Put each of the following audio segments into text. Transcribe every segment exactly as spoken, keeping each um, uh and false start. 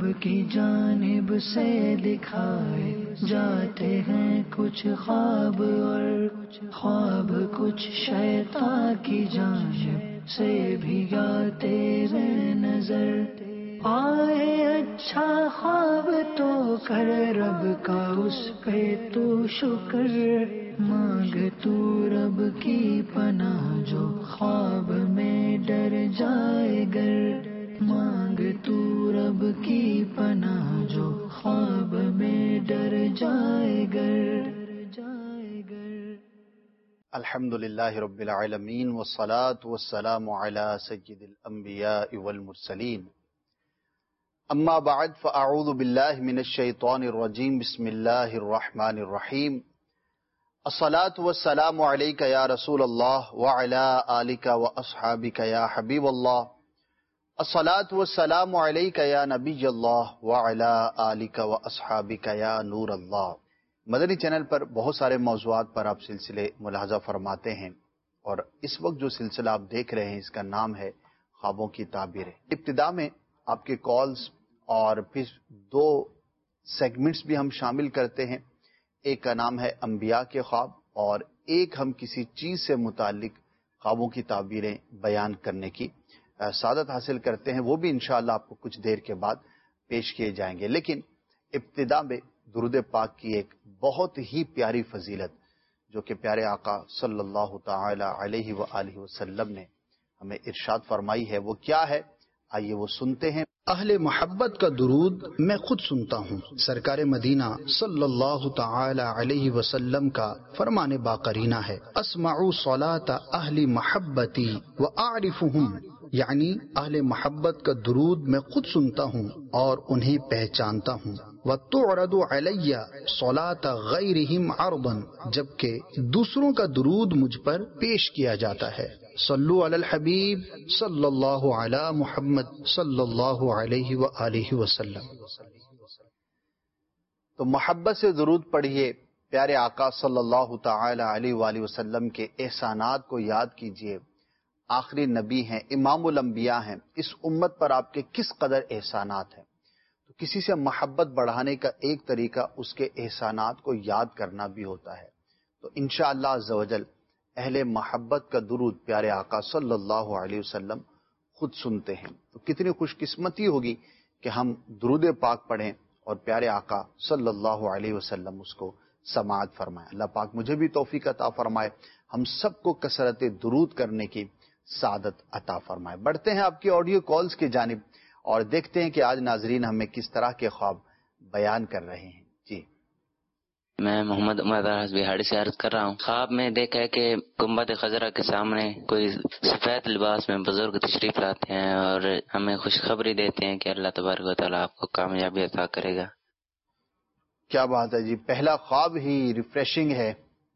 رب کی جانب سے دکھائے جاتے ہیں کچھ خواب، اور خواب کچھ شیطان کی جانب سے بھی آتے ہیں نظر۔ آئے اچھا خواب تو کر رب کا اس پہ تو شکر، مانگ تو رب کی پناہ جو خواب میں ڈر جائے گر، مانگ تو رب کی پناہ جو خواب میں ڈر جائے گر۔ الحمدللہ رب العالمین والصلاة والسلام علی سید الانبیاء والمرسلین، اما بعد فاعوذ باللہ من الشیطان الرجیم، بسم اللہ الرحمن الرحیم۔ الصلاة والسلام علیک یا رسول اللہ وعلی آلک واصحابک یا حبیب اللہ، الصلاة والسلام علیک یا نبی اللہ وعلی آلک واصحابک یا نور اللہ۔ مدنی چینل پر بہت سارے موضوعات پر آپ سلسلے ملاحظہ فرماتے ہیں، اور اس وقت جو سلسلہ آپ دیکھ رہے ہیں اس کا نام ہے خوابوں کی تعبیریں۔ ابتدا میں آپ کے کالز اور پھر دو سیگمنٹس بھی ہم شامل کرتے ہیں، ایک کا نام ہے انبیاء کے خواب، اور ایک ہم کسی چیز سے متعلق خوابوں کی تعبیریں بیان کرنے کی سعادت حاصل کرتے ہیں، وہ بھی انشاءاللہ آپ کو کچھ دیر کے بعد پیش کیے جائیں گے۔ لیکن ابتدا میں درود پاک کی ایک بہت ہی پیاری فضیلت جو کہ پیارے آقا صلی اللہ تعالی علیہ وآلہ وسلم نے ہمیں ارشاد فرمائی ہے، وہ کیا ہے؟ آئیے وہ سنتے ہیں۔ اہل محبت کا درود میں خود سنتا ہوں۔ سرکار مدینہ صلی اللہ تعالی علیہ وسلم کا فرمان باقرینہ ہے، اسمع صلاۃ اہل محبتی واعرفہم، یعنی اہل محبت کا درود میں خود سنتا ہوں اور انہیں پہچانتا ہوں۔ وَتُعْرَضُ عَلَيَّ صَلَاةَ غَيْرِهِمْ عَرْضًا، جبکہ دوسروں کا درود مجھ پر پیش کیا جاتا ہے۔ صلو علی الحبیب صلی اللہ علی محمد صلی اللہ علیہ وآلہ وسلم۔ تو محبت سے درود پڑھیے، پیارے آقا صلی اللہ تعالی علیہ وآلہ وسلم کے احسانات کو یاد کیجئے۔ آخری نبی ہیں، امام الانبیاء ہیں، اس امت پر آپ کے کس قدر احسانات ہیں۔ تو کسی سے محبت بڑھانے کا ایک طریقہ اس کے احسانات کو یاد کرنا بھی ہوتا ہے۔ تو انشاءاللہ عز و جل اہل محبت کا درود پیارے آقا صلی اللہ علیہ وسلم خود سنتے ہیں۔ تو کتنی خوش قسمتی ہوگی کہ ہم درود پاک پڑھیں اور پیارے آقا صلی اللہ علیہ وسلم اس کو سماعت فرمائے۔ اللہ پاک مجھے بھی توفیق عطا فرمائے، ہم سب کو کثرت درود کرنے کی سعادت عطا فرمائے۔ بڑھتے ہیں آپ کی آڈیو کالز کی جانب اور دیکھتے ہیں کہ آج ناظرین ہمیں کس طرح کے خواب بیان کر رہے ہیں۔ جی، میں محمد عمر بہاڑی سے عرض کر رہا ہوں۔ خواب میں دیکھا ہے کہ گنبد خضرا کے سامنے کوئی سفید لباس میں بزرگ تشریف لاتے ہیں اور ہمیں خوشخبری دیتے ہیں کہ اللہ تبارک و تعالیٰ آپ کو کامیابی عطا کرے گا۔ کیا بات ہے جی، پہلا خواب ہی ریفریشنگ ہے،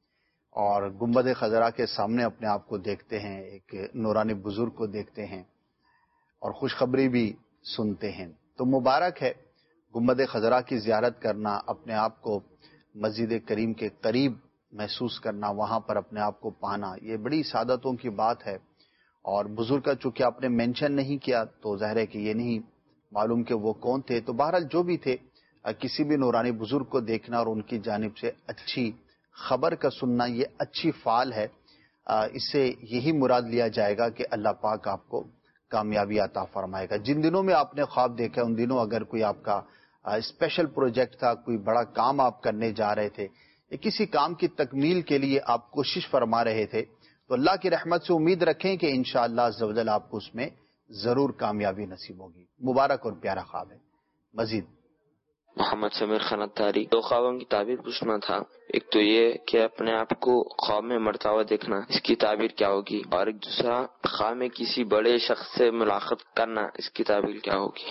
اور گنبد خضرا کے سامنے اپنے آپ کو دیکھتے ہیں، ایک نورانی بزرگ کو دیکھتے ہیں اور خوشخبری بھی سنتے ہیں۔ تو مبارک ہے گنبد خضرا کی زیارت کرنا، اپنے آپ کو مسجد کریم کے قریب محسوس کرنا، وہاں پر اپنے آپ کو پانا، یہ بڑی سعادتوں کی بات ہے۔ اور بزرگ کا چونکہ آپ نے مینشن نہیں کیا تو ظاہر ہے کہ یہ نہیں معلوم کہ وہ کون تھے۔ تو بہرحال جو بھی تھے، کسی بھی نورانی بزرگ کو دیکھنا اور ان کی جانب سے اچھی خبر کا سننا یہ اچھی فعال ہے۔ اس سے یہی مراد لیا جائے گا کہ اللہ پاک آپ کو کامیابی عطا فرمائے گا۔ جن دنوں میں آپ نے خواب دیکھا ان دنوں اگر کوئی آپ کا اسپیشل پروجیکٹ تھا، کوئی بڑا کام آپ کرنے جا رہے تھے، یا کسی کام کی تکمیل کے لیے آپ کوشش فرما رہے تھے، تو اللہ کی رحمت سے امید رکھیں کہ انشاءاللہ عز و جل آپ کو اس میں ضرور کامیابی نصیب ہوگی۔ مبارک اور پیارا خواب ہے۔ مزید محمد سمیر خان اتاری، دو خوابوں کی تعبیر پوچھنا تھا۔ ایک تو یہ کہ اپنے آپ کو خواب میں مرتا ہوا دیکھنا، اس کی تعبیر کیا ہوگی؟ اور ایک دوسرا، خواب میں کسی بڑے شخص سے ملاقات کرنا، اس کی تعبیر کیا ہوگی؟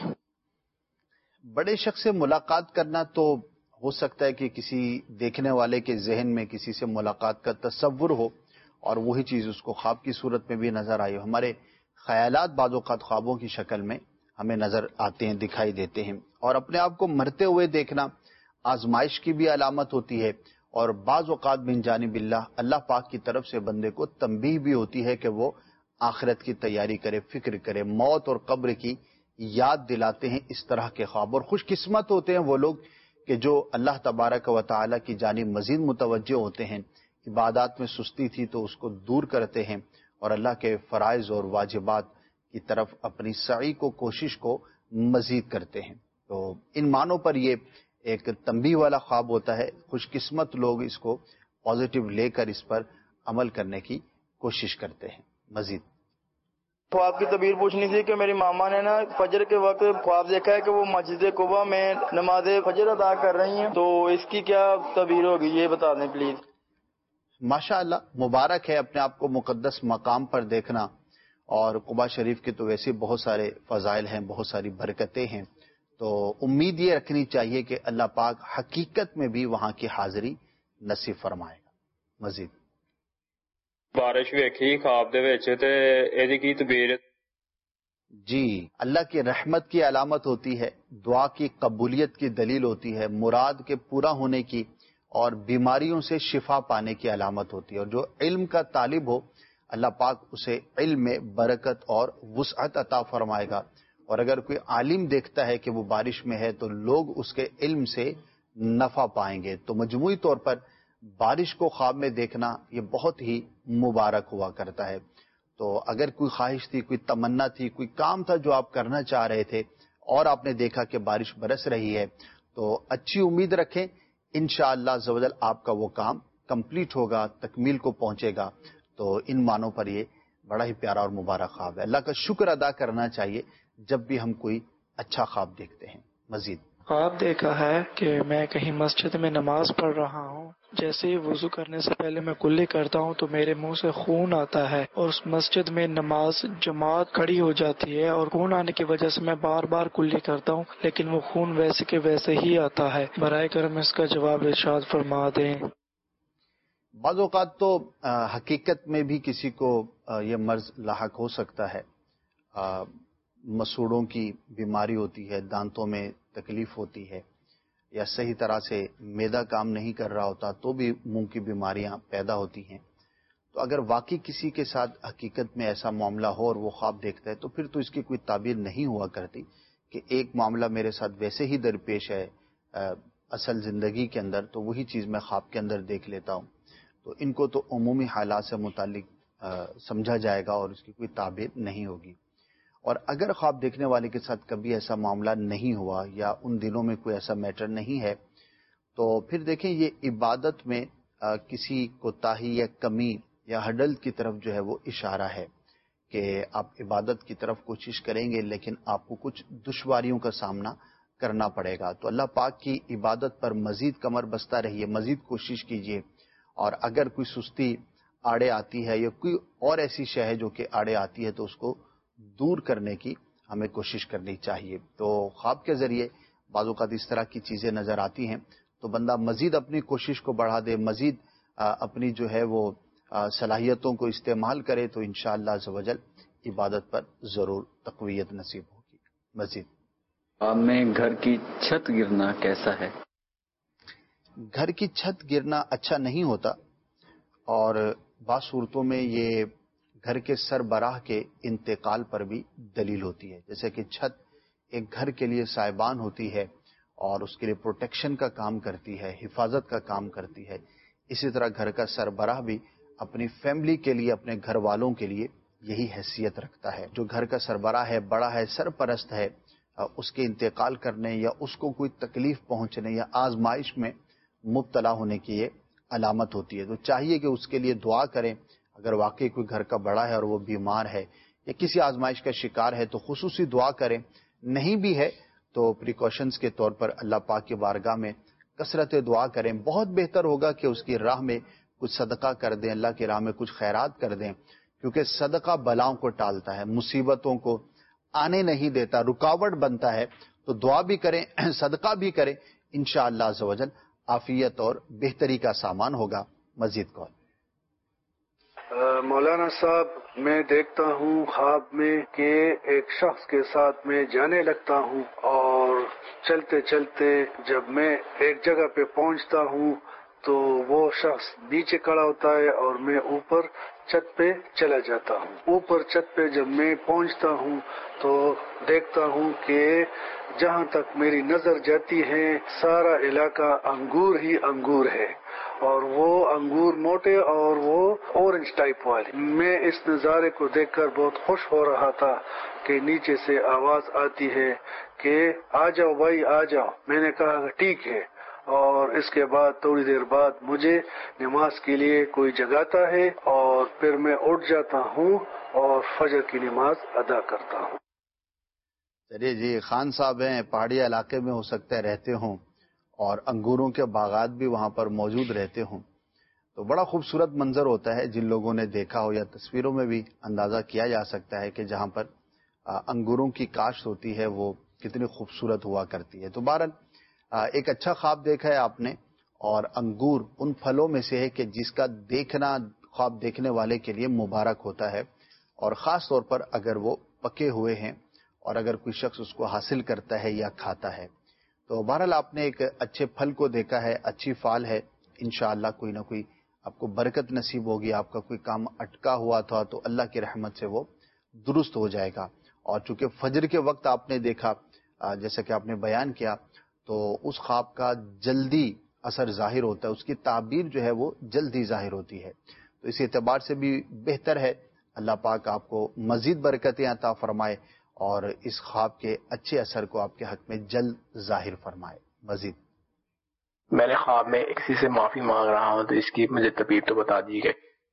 بڑے شخص سے ملاقات کرنا تو ہو سکتا ہے کہ کسی دیکھنے والے کے ذہن میں کسی سے ملاقات کا تصور ہو اور وہی چیز اس کو خواب کی صورت میں بھی نظر آئی ہو۔ ہمارے خیالات بعض اوقات خوابوں کی شکل میں ہمیں نظر آتے ہیں، دکھائی دیتے ہیں، اور اپنے آپ کو مرتے ہوئے دیکھنا آزمائش کی بھی علامت ہوتی ہے، اور بعض اوقات من جانب اللہ اللہ پاک کی طرف سے بندے کو تنبیہ بھی ہوتی ہے کہ وہ آخرت کی تیاری کرے، فکر کرے، موت اور قبر کی یاد دلاتے ہیں اس طرح کے خواب. اور خوش قسمت ہوتے ہیں وہ لوگ کہ جو اللہ تبارک و تعالی کی جانب مزید متوجہ ہوتے ہیں. عبادات میں سستی تھی تو اس کو دور کرتے ہیں اور اللہ کے فرائض اور واجبات کی طرف اپنی سعی کو کوشش کو مزید کرتے ہیں. تو ان معنوں پر یہ ایک تنبیہ والا خواب ہوتا ہے. خوش قسمت لوگ اس کو پازیٹو لے کر اس پر عمل کرنے کی کوشش کرتے ہیں. مزید خواب کی تعبیر پوچھنی تھی کہ میری ماما نے نا فجر کے وقت خواب دیکھا ہے کہ وہ مسجد قباء میں نماز فجر ادا کر رہی ہیں, تو اس کی کیا تعبیر ہوگی یہ بتا دیں پلیز. ماشاء اللہ, مبارک ہے اپنے آپ کو مقدس مقام پر دیکھنا. اور قباء شریف کے تو ویسے بہت سارے فضائل ہیں, بہت ساری برکتیں ہیں. تو امید یہ رکھنی چاہیے کہ اللہ پاک حقیقت میں بھی وہاں کی حاضری نصیب فرمائے گا. مزید بارش ویکھی خواب دے وچ تے ایدی کی تعبیر؟ جی, اللہ کی رحمت کی علامت ہوتی ہے, دعا کی قبولیت کی دلیل ہوتی ہے, مراد کے پورا ہونے کی اور بیماریوں سے شفا پانے کی علامت ہوتی ہے. اور جو علم کا طالب ہو اللہ پاک اسے علم میں برکت اور وسعت عطا فرمائے گا. اور اگر کوئی عالم دیکھتا ہے کہ وہ بارش میں ہے تو لوگ اس کے علم سے نفع پائیں گے. تو مجموعی طور پر بارش کو خواب میں دیکھنا یہ بہت ہی مبارک ہوا کرتا ہے. تو اگر کوئی خواہش تھی, کوئی تمنا تھی, کوئی کام تھا جو آپ کرنا چاہ رہے تھے اور آپ نے دیکھا کہ بارش برس رہی ہے, تو اچھی امید رکھیں انشاءاللہ عز و جل آپ کا وہ کام کمپلیٹ ہوگا, تکمیل کو پہنچے گا. تو ان معنوں پر یہ بڑا ہی پیارا اور مبارک خواب ہے. اللہ کا شکر ادا کرنا چاہیے جب بھی ہم کوئی اچھا خواب دیکھتے ہیں. مزید خواب دیکھا ہے کہ میں کہیں مسجد میں نماز پڑھ رہا ہوں, جیسے ہی وضو کرنے سے پہلے میں کلی کرتا ہوں تو میرے منہ سے خون آتا ہے اور اس مسجد میں نماز جماعت کھڑی ہو جاتی ہے اور خون آنے کی وجہ سے میں بار بار کلی کرتا ہوں لیکن وہ خون ویسے کے ویسے ہی آتا ہے. برائے کرم اس کا جواب ارشاد فرما دیں. بعض اوقات تو حقیقت میں بھی کسی کو یہ مرض لاحق ہو سکتا ہے. مسوڑوں کی بیماری ہوتی ہے, دانتوں میں تکلیف ہوتی ہے, یا صحیح طرح سے معدہ کام نہیں کر رہا ہوتا تو بھی منہ کی بیماریاں پیدا ہوتی ہیں. تو اگر واقعی کسی کے ساتھ حقیقت میں ایسا معاملہ ہو اور وہ خواب دیکھتا ہے تو پھر تو اس کی کوئی تعبیر نہیں ہوا کرتی کہ ایک معاملہ میرے ساتھ ویسے ہی درپیش ہے اصل زندگی کے اندر, تو وہی چیز میں خواب کے اندر دیکھ لیتا ہوں. تو ان کو تو عمومی حالات سے متعلق سمجھا جائے گا اور اس کی کوئی تعبیر نہیں ہوگی. اور اگر خواب دیکھنے والے کے ساتھ کبھی ایسا معاملہ نہیں ہوا یا ان دنوں میں کوئی ایسا میٹر نہیں ہے تو پھر دیکھیں یہ عبادت میں کسی کوتاہی یا کمی یا ہڈل کی طرف جو ہے وہ اشارہ ہے کہ آپ عبادت کی طرف کوشش کریں گے لیکن آپ کو کچھ دشواریوں کا سامنا کرنا پڑے گا. تو اللہ پاک کی عبادت پر مزید کمر بستہ رہیے, مزید کوشش کیجیے. اور اگر کوئی سستی آڑے آتی ہے یا کوئی اور ایسی شے ہے جو کہ آڑے آتی ہے تو اس کو دور کرنے کی ہمیں کوشش کرنی چاہیے. تو خواب کے ذریعے بعض اوقات اس طرح کی چیزیں نظر آتی ہیں تو بندہ مزید اپنی کوشش کو بڑھا دے, مزید اپنی جو ہے وہ صلاحیتوں کو استعمال کرے تو انشاءاللہ عز و جل عبادت پر ضرور تقویت نصیب ہوگی. مزید خواب میں گھر کی چھت گرنا کیسا ہے؟ گھر کی چھت گرنا اچھا نہیں ہوتا اور بعض صورتوں میں یہ گھر کے سربراہ کے انتقال پر بھی دلیل ہوتی ہے. جیسے کہ چھت ایک گھر کے لیے سائبان ہوتی ہے اور اس کے لیے پروٹیکشن کا کام کرتی ہے, حفاظت کا کام کرتی ہے. اسی طرح گھر کا سربراہ بھی اپنی فیملی کے لیے, اپنے گھر والوں کے لیے یہی حیثیت رکھتا ہے. جو گھر کا سربراہ ہے, بڑا ہے, سرپرست ہے, اس کے انتقال کرنے یا اس کو کوئی تکلیف پہنچنے یا آزمائش میں مبتلا ہونے کی یہ علامت ہوتی ہے. تو چاہیے کہ اس کے لیے دعا کریں. اگر واقعی کوئی گھر کا بڑا ہے اور وہ بیمار ہے یا کسی آزمائش کا شکار ہے تو خصوصی دعا کریں. نہیں بھی ہے تو پریکاشنز کے طور پر اللہ پاک کی بارگاہ میں کثرت دعا کریں. بہت بہتر ہوگا کہ اس کی راہ میں کچھ صدقہ کر دیں, اللہ کی راہ میں کچھ خیرات کر دیں, کیونکہ صدقہ بلاؤں کو ٹالتا ہے, مصیبتوں کو آنے نہیں دیتا, رکاوٹ بنتا ہے. تو دعا بھی کریں, صدقہ بھی کریں, انشاءاللہ عز و جل عافیت اور بہتری کا سامان ہوگا. مزید کال. مولانا صاحب, میں دیکھتا ہوں خواب میں کہ ایک شخص کے ساتھ میں جانے لگتا ہوں اور چلتے چلتے جب میں ایک جگہ پہ پہنچتا ہوں تو وہ شخص نیچے کھڑا ہوتا ہے اور میں اوپر چھت پہ چلا جاتا ہوں. اوپر چھت پہ جب میں پہنچتا ہوں تو دیکھتا ہوں کہ جہاں تک میری نظر جاتی ہے سارا علاقہ انگور ہی انگور ہے، اور وہ انگور موٹے اور وہ اورنج ٹائپ والے. میں اس نظارے کو دیکھ کر بہت خوش ہو رہا تھا کہ نیچے سے آواز آتی ہے کہ آ جاؤ بھائی آ جاؤ. میں نے کہا ٹھیک ہے، اور اس کے بعد تھوڑی دیر بعد مجھے نماز کے لیے کوئی جگاتا ہے اور پھر میں اٹھ جاتا ہوں اور فجر کی نماز ادا کرتا ہوں. چلیے جی، خان صاحب ہیں، پہاڑی علاقے میں ہو سکتا ہے رہتے ہوں اور انگوروں کے باغات بھی وہاں پر موجود رہتے ہوں، تو بڑا خوبصورت منظر ہوتا ہے. جن لوگوں نے دیکھا ہو یا تصویروں میں بھی اندازہ کیا جا سکتا ہے کہ جہاں پر انگوروں کی کاشت ہوتی ہے وہ کتنی خوبصورت ہوا کرتی ہے. تو بہرحال ایک اچھا خواب دیکھا ہے آپ نے، اور انگور ان پھلوں میں سے ہے کہ جس کا دیکھنا خواب دیکھنے والے کے لیے مبارک ہوتا ہے، اور خاص طور پر اگر وہ پکے ہوئے ہیں اور اگر کوئی شخص اس کو حاصل کرتا ہے یا کھاتا ہے. تو بہرحال آپ نے ایک اچھے پھل کو دیکھا ہے، اچھی فال ہے. انشاءاللہ کوئی نہ کوئی آپ کو برکت نصیب ہوگی. آپ کا کوئی کام اٹکا ہوا تھا تو اللہ کی رحمت سے وہ درست ہو جائے گا. اور چونکہ فجر کے وقت آپ نے دیکھا، جیسا کہ آپ نے بیان کیا، تو اس خواب کا جلدی اثر ظاہر ہوتا ہے، اس کی تعبیر جو ہے وہ جلدی ظاہر ہوتی ہے. تو اس اعتبار سے بھی بہتر ہے. اللہ پاک آپ کو مزید برکتیں عطا فرمائے اور اس خواب کے اچھے اثر کو آپ کے حق میں جلد ظاہر فرمائے. مزید میں نے خواب میں کسی سے معافی مانگ رہا ہوں، تو اس کی مجھے ترتیب تو بتا دیجیے.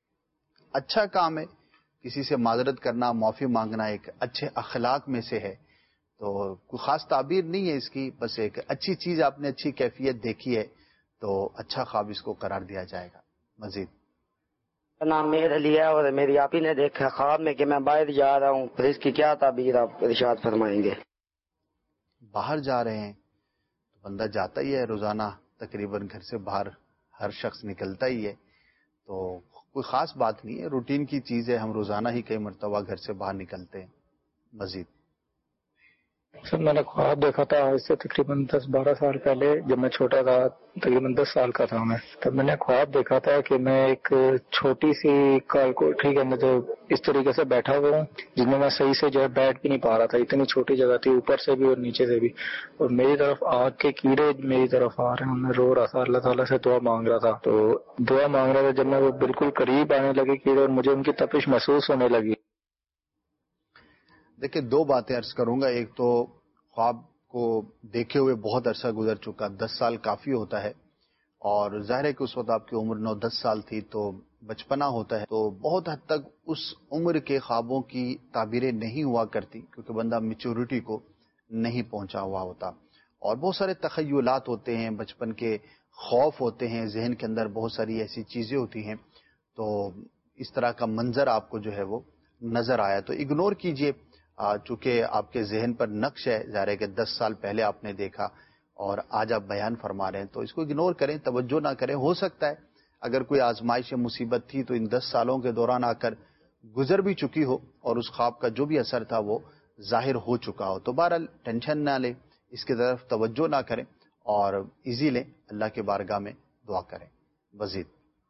اچھا کام ہے، کسی سے معذرت کرنا، معافی مانگنا ایک اچھے اخلاق میں سے ہے. تو کوئی خاص تعبیر نہیں ہے اس کی، بس ایک اچھی چیز آپ نے اچھی کیفیت دیکھی ہے تو اچھا خواب اس کو قرار دیا جائے گا. مزید نام میرے لیا اور میری آپ ہی نے دیکھا خواب میں کہ میں باہر جا رہا ہوں، پھر اس کی کیا تعبیر آپ ارشاد فرمائیں گے؟ باہر جا رہے ہیں تو بندہ جاتا ہی ہے، روزانہ تقریباً گھر سے باہر ہر شخص نکلتا ہی ہے، تو کوئی خاص بات نہیں ہے، روٹین کی چیز ہے. ہم روزانہ ہی کئی مرتبہ گھر سے باہر نکلتے ہیں. مزید سر میں نے خواب دیکھا تھا آج سے تقریباً دس بارہ سال پہلے، جب میں چھوٹا تھا، تقریباً دس سال کا تھا میں، تب میں نے خواب دیکھا تھا کہ میں ایک چھوٹی سی کال کوٹھی کے اندر جو اس طریقے سے بیٹھا ہوا ہوں جس میں میں صحیح سے جو ہے بیٹھ بھی نہیں پا رہا تھا. اتنی چھوٹی جگہ تھی، اوپر سے بھی اور نیچے سے بھی، اور میری طرف آگ کے کیڑے میری طرف آ رہے ہیں. میں رو رہا تھا، اللہ تعالیٰ سے دعا مانگ رہا تھا. تو دعا مانگ رہا تھا، جب میں وہ بالکل قریب آنے لگے کیڑے اور مجھے ان کی تپش محسوس ہونے لگی. دیکھیں دو باتیں عرض کروں گا. ایک تو خواب کو دیکھے ہوئے بہت عرصہ گزر چکا، دس سال کافی ہوتا ہے، اور ظاہر ہے کہ اس وقت آپ کی عمر نو دس سال تھی تو بچپنا ہوتا ہے، تو بہت حد تک اس عمر کے خوابوں کی تعبیریں نہیں ہوا کرتی کیونکہ بندہ میچورٹی کو نہیں پہنچا ہوا ہوتا، اور بہت سارے تخیلات ہوتے ہیں، بچپن کے خوف ہوتے ہیں، ذہن کے اندر بہت ساری ایسی چیزیں ہوتی ہیں. تو اس طرح کا منظر آپ کو جو ہے وہ نظر آیا تو اگنور کیجئے، چونکہ آپ کے ذہن پر نقش ہے. ظاہر ہے کہ دس سال پہلے آپ نے دیکھا اور آج آپ بیان فرما رہے ہیں، تو اس کو اگنور کریں، توجہ نہ کریں. ہو سکتا ہے اگر کوئی آزمائش مصیبت تھی تو ان دس سالوں کے دوران آ کر گزر بھی چکی ہو اور اس خواب کا جو بھی اثر تھا وہ ظاہر ہو چکا ہو. تو بہرحال ٹینشن نہ لیں، اس کی طرف توجہ نہ کریں اور ایزی لیں، اللہ کے بارگاہ میں دعا کریں. مزید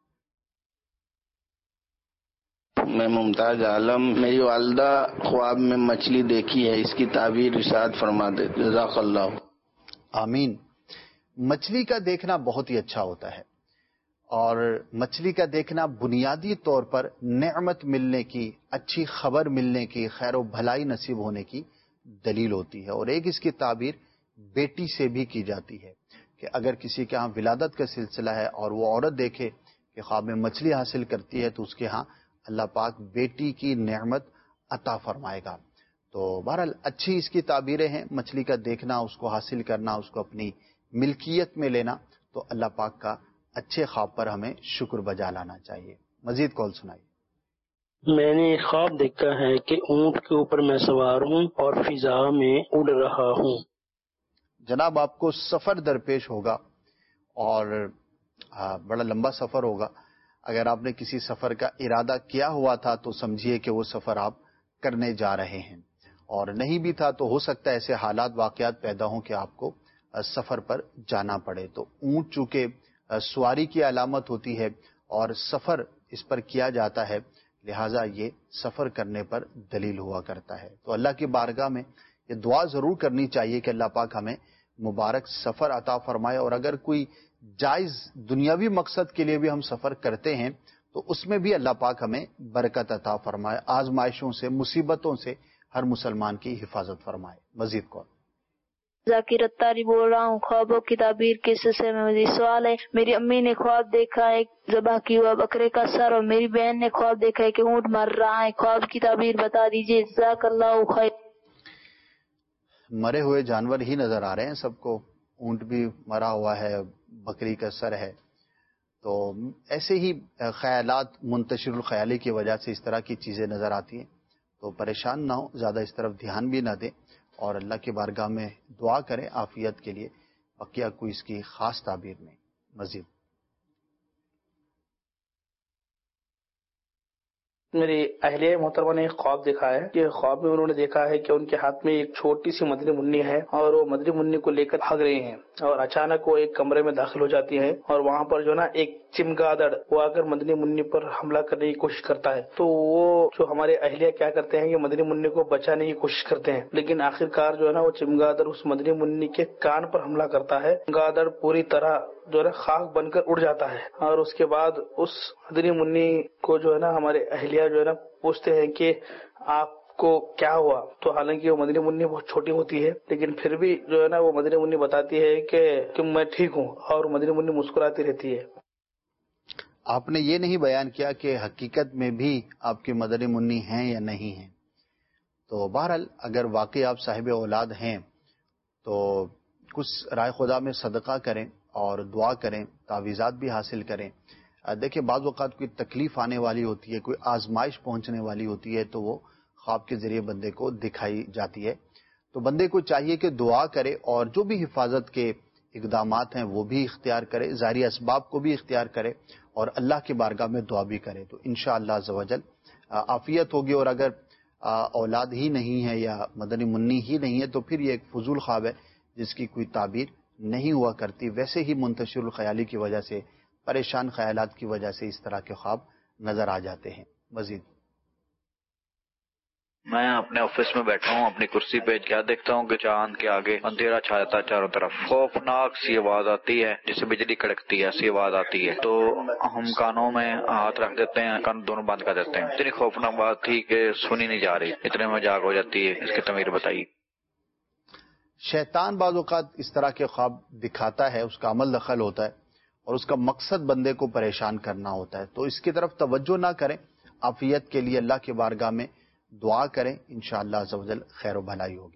میں ممتاز عالم، میری والدہ خواب میں مچھلی دیکھی ہے، اس کی تعبیر ارشاد فرما دے. جزاک اللہ. آمین. مچھلی کا دیکھنا بہت ہی اچھا ہوتا ہے، اور مچھلی کا دیکھنا بنیادی طور پر نعمت ملنے کی، اچھی خبر ملنے کی، خیر و بھلائی نصیب ہونے کی دلیل ہوتی ہے. اور ایک اس کی تعبیر بیٹی سے بھی کی جاتی ہے کہ اگر کسی کے ہاں ولادت کا سلسلہ ہے اور وہ عورت دیکھے کہ خواب میں مچھلی حاصل کرتی ہے تو اس کے ہاں اللہ پاک بیٹی کی نعمت عطا فرمائے گا. تو بہرحال اچھی اس کی تعبیریں ہیں، مچھلی کا دیکھنا، اس کو حاصل کرنا، اس کو اپنی ملکیت میں لینا، تو اللہ پاک کا اچھے خواب پر ہمیں شکر بجا لانا چاہیے. مزید کال سنائیے. میں نے ایک خواب دیکھا ہے کہ اونٹ کے اوپر میں سوار ہوں اور فضا میں اڑ رہا ہوں. جناب آپ کو سفر درپیش ہوگا اور بڑا لمبا سفر ہوگا. اگر آپ نے کسی سفر کا ارادہ کیا ہوا تھا تو سمجھیے کہ وہ سفر آپ کرنے جا رہے ہیں، اور نہیں بھی تھا تو ہو سکتا ہے ایسے حالات واقعات پیدا ہوں کہ آپ کو سفر پر جانا پڑے. تو اونٹ چونکہ سواری کی علامت ہوتی ہے اور سفر اس پر کیا جاتا ہے، لہٰذا یہ سفر کرنے پر دلیل ہوا کرتا ہے۔ تو اللہ کی بارگاہ میں یہ دعا ضرور کرنی چاہیے کہ اللہ پاک ہمیں مبارک سفر عطا فرمائے، اور اگر کوئی جائز دنیاوی مقصد کے لیے بھی ہم سفر کرتے ہیں تو اس میں بھی اللہ پاک ہمیں برکت عطا فرمائے، آزمائشوں سے، مصیبتوں سے ہر مسلمان کی حفاظت فرمائے۔ مزید کون؟ ذاکر اتاری بول رہا ہوں، خوابوں کی تعبیر کے سلسلے میں مزید سوال ہے۔ میری امی نے خواب دیکھا ہے ذبح کی ہوا بکرے کا سر، اور میری بہن نے خواب دیکھا ہے کہ اونٹ مر رہا ہے، خواب کی تعبیر بتا دیجیے، جزاک اللہ خیر۔ مرے ہوئے جانور ہی نظر آ رہے ہیں سب کو، اونٹ بھی مرا ہوا ہے، بکری کا سر ہے، تو ایسے ہی خیالات منتشر الخیالی کی وجہ سے اس طرح کی چیزیں نظر آتی ہیں، تو پریشان نہ ہو، زیادہ اس طرف دھیان بھی نہ دیں، اور اللہ کی بارگاہ میں دعا کریں عافیت کے لیے، بقیہ کوئی اس کی خاص تعبیر نہیں۔ مزید میری اہلیہ محترمہ نے ایک خواب دیکھا ہے کہ خواب میں انہوں نے دیکھا ہے کہ ان کے ہاتھ میں ایک چھوٹی سی مدنی منی ہے، اور وہ مدنی منی کو لے کر بھاگ رہے ہیں، اور اچانک وہ ایک کمرے میں داخل ہو جاتی ہے، اور وہاں پر جو نا ایک چمگادڑ وہ آ کر مدنی منی پر حملہ کرنے کی کوشش کرتا ہے۔ تو وہ جو ہمارے اہلیہ کیا کرتے ہیں کہ مدنی منی کو بچانے کی کوشش کرتے ہیں، لیکن آخر کار جو ہے نا وہ چمگادڑ اس مدنی منی کے کان پر حملہ کرتا ہے، چمگادڑ پوری طرح جو ہے خاک بن کر اڑ جاتا ہے، اور اس کے بعد اس مدنی منی کو جو ہے نا ہمارے اہلیہ جو ہے نا پوچھتے ہیں کہ آپ کو کیا ہوا، تو حالانکہ وہ مدنی منی بہت چھوٹی ہوتی ہے، لیکن پھر بھی جو ہے نا وہ مدنی منی بتاتی ہے کہ, کہ میں ٹھیک ہوں، اور مدنی منی مسکراتی رہتی ہے۔ آپ نے یہ نہیں بیان کیا کہ حقیقت میں بھی آپ کی مدنی منی ہیں یا نہیں ہیں، تو بہرحال اگر واقعی آپ صاحب اولاد ہیں تو کچھ رائے خدا میں صدقہ کریں اور دعا کریں، تعویذات بھی حاصل کریں۔ دیکھیں بعض اوقات کوئی تکلیف آنے والی ہوتی ہے، کوئی آزمائش پہنچنے والی ہوتی ہے، تو وہ خواب کے ذریعے بندے کو دکھائی جاتی ہے، تو بندے کو چاہیے کہ دعا کرے اور جو بھی حفاظت کے اقدامات ہیں وہ بھی اختیار کرے، ظاہری اسباب کو بھی اختیار کرے، اور اللہ کی بارگاہ میں دعا بھی کرے، تو انشاءاللہ عز و جل عافیت ہوگی۔ اور اگر اولاد ہی نہیں ہے یا مدنی منی ہی نہیں ہے تو پھر یہ ایک فضول خواب ہے جس کی کوئی تعبیر نہیں ہوا کرتی، ویسے ہی منتشر الخیالی کی وجہ سے، پریشان خیالات کی وجہ سے اس طرح کے خواب نظر آ جاتے ہیں۔ مزید میں اپنے آفس میں بیٹھا ہوں، اپنی کرسی پہ کیا دیکھتا ہوں کہ چاند کے آگے اندھیرا چھا جاتا ہے چاروں طرف، خوفناک سی آواز آتی ہے جیسے بجلی کڑکتی ہے، ایسی آواز آتی ہے، تو ہم کانوں میں ہاتھ رکھ دیتے ہیں، کان دونوں بند کر دیتے ہیں، اتنی خوفناک بات تھی کہ سنی نہیں جا رہی، اتنے میں جاگ ہو جاتی ہے۔ اس کی تعبیر بتائیے۔ شیطان بعض اوقات اس طرح کے خواب دکھاتا ہے، اس کا عمل دخل ہوتا ہے، اور اس کا مقصد بندے کو پریشان کرنا ہوتا ہے، تو اس کی طرف توجہ نہ کریں، عافیت کے لیے اللہ کی بارگاہ میں دعا کریں، انشاءاللہ عز و جل خیر و بھلائی ہوگی۔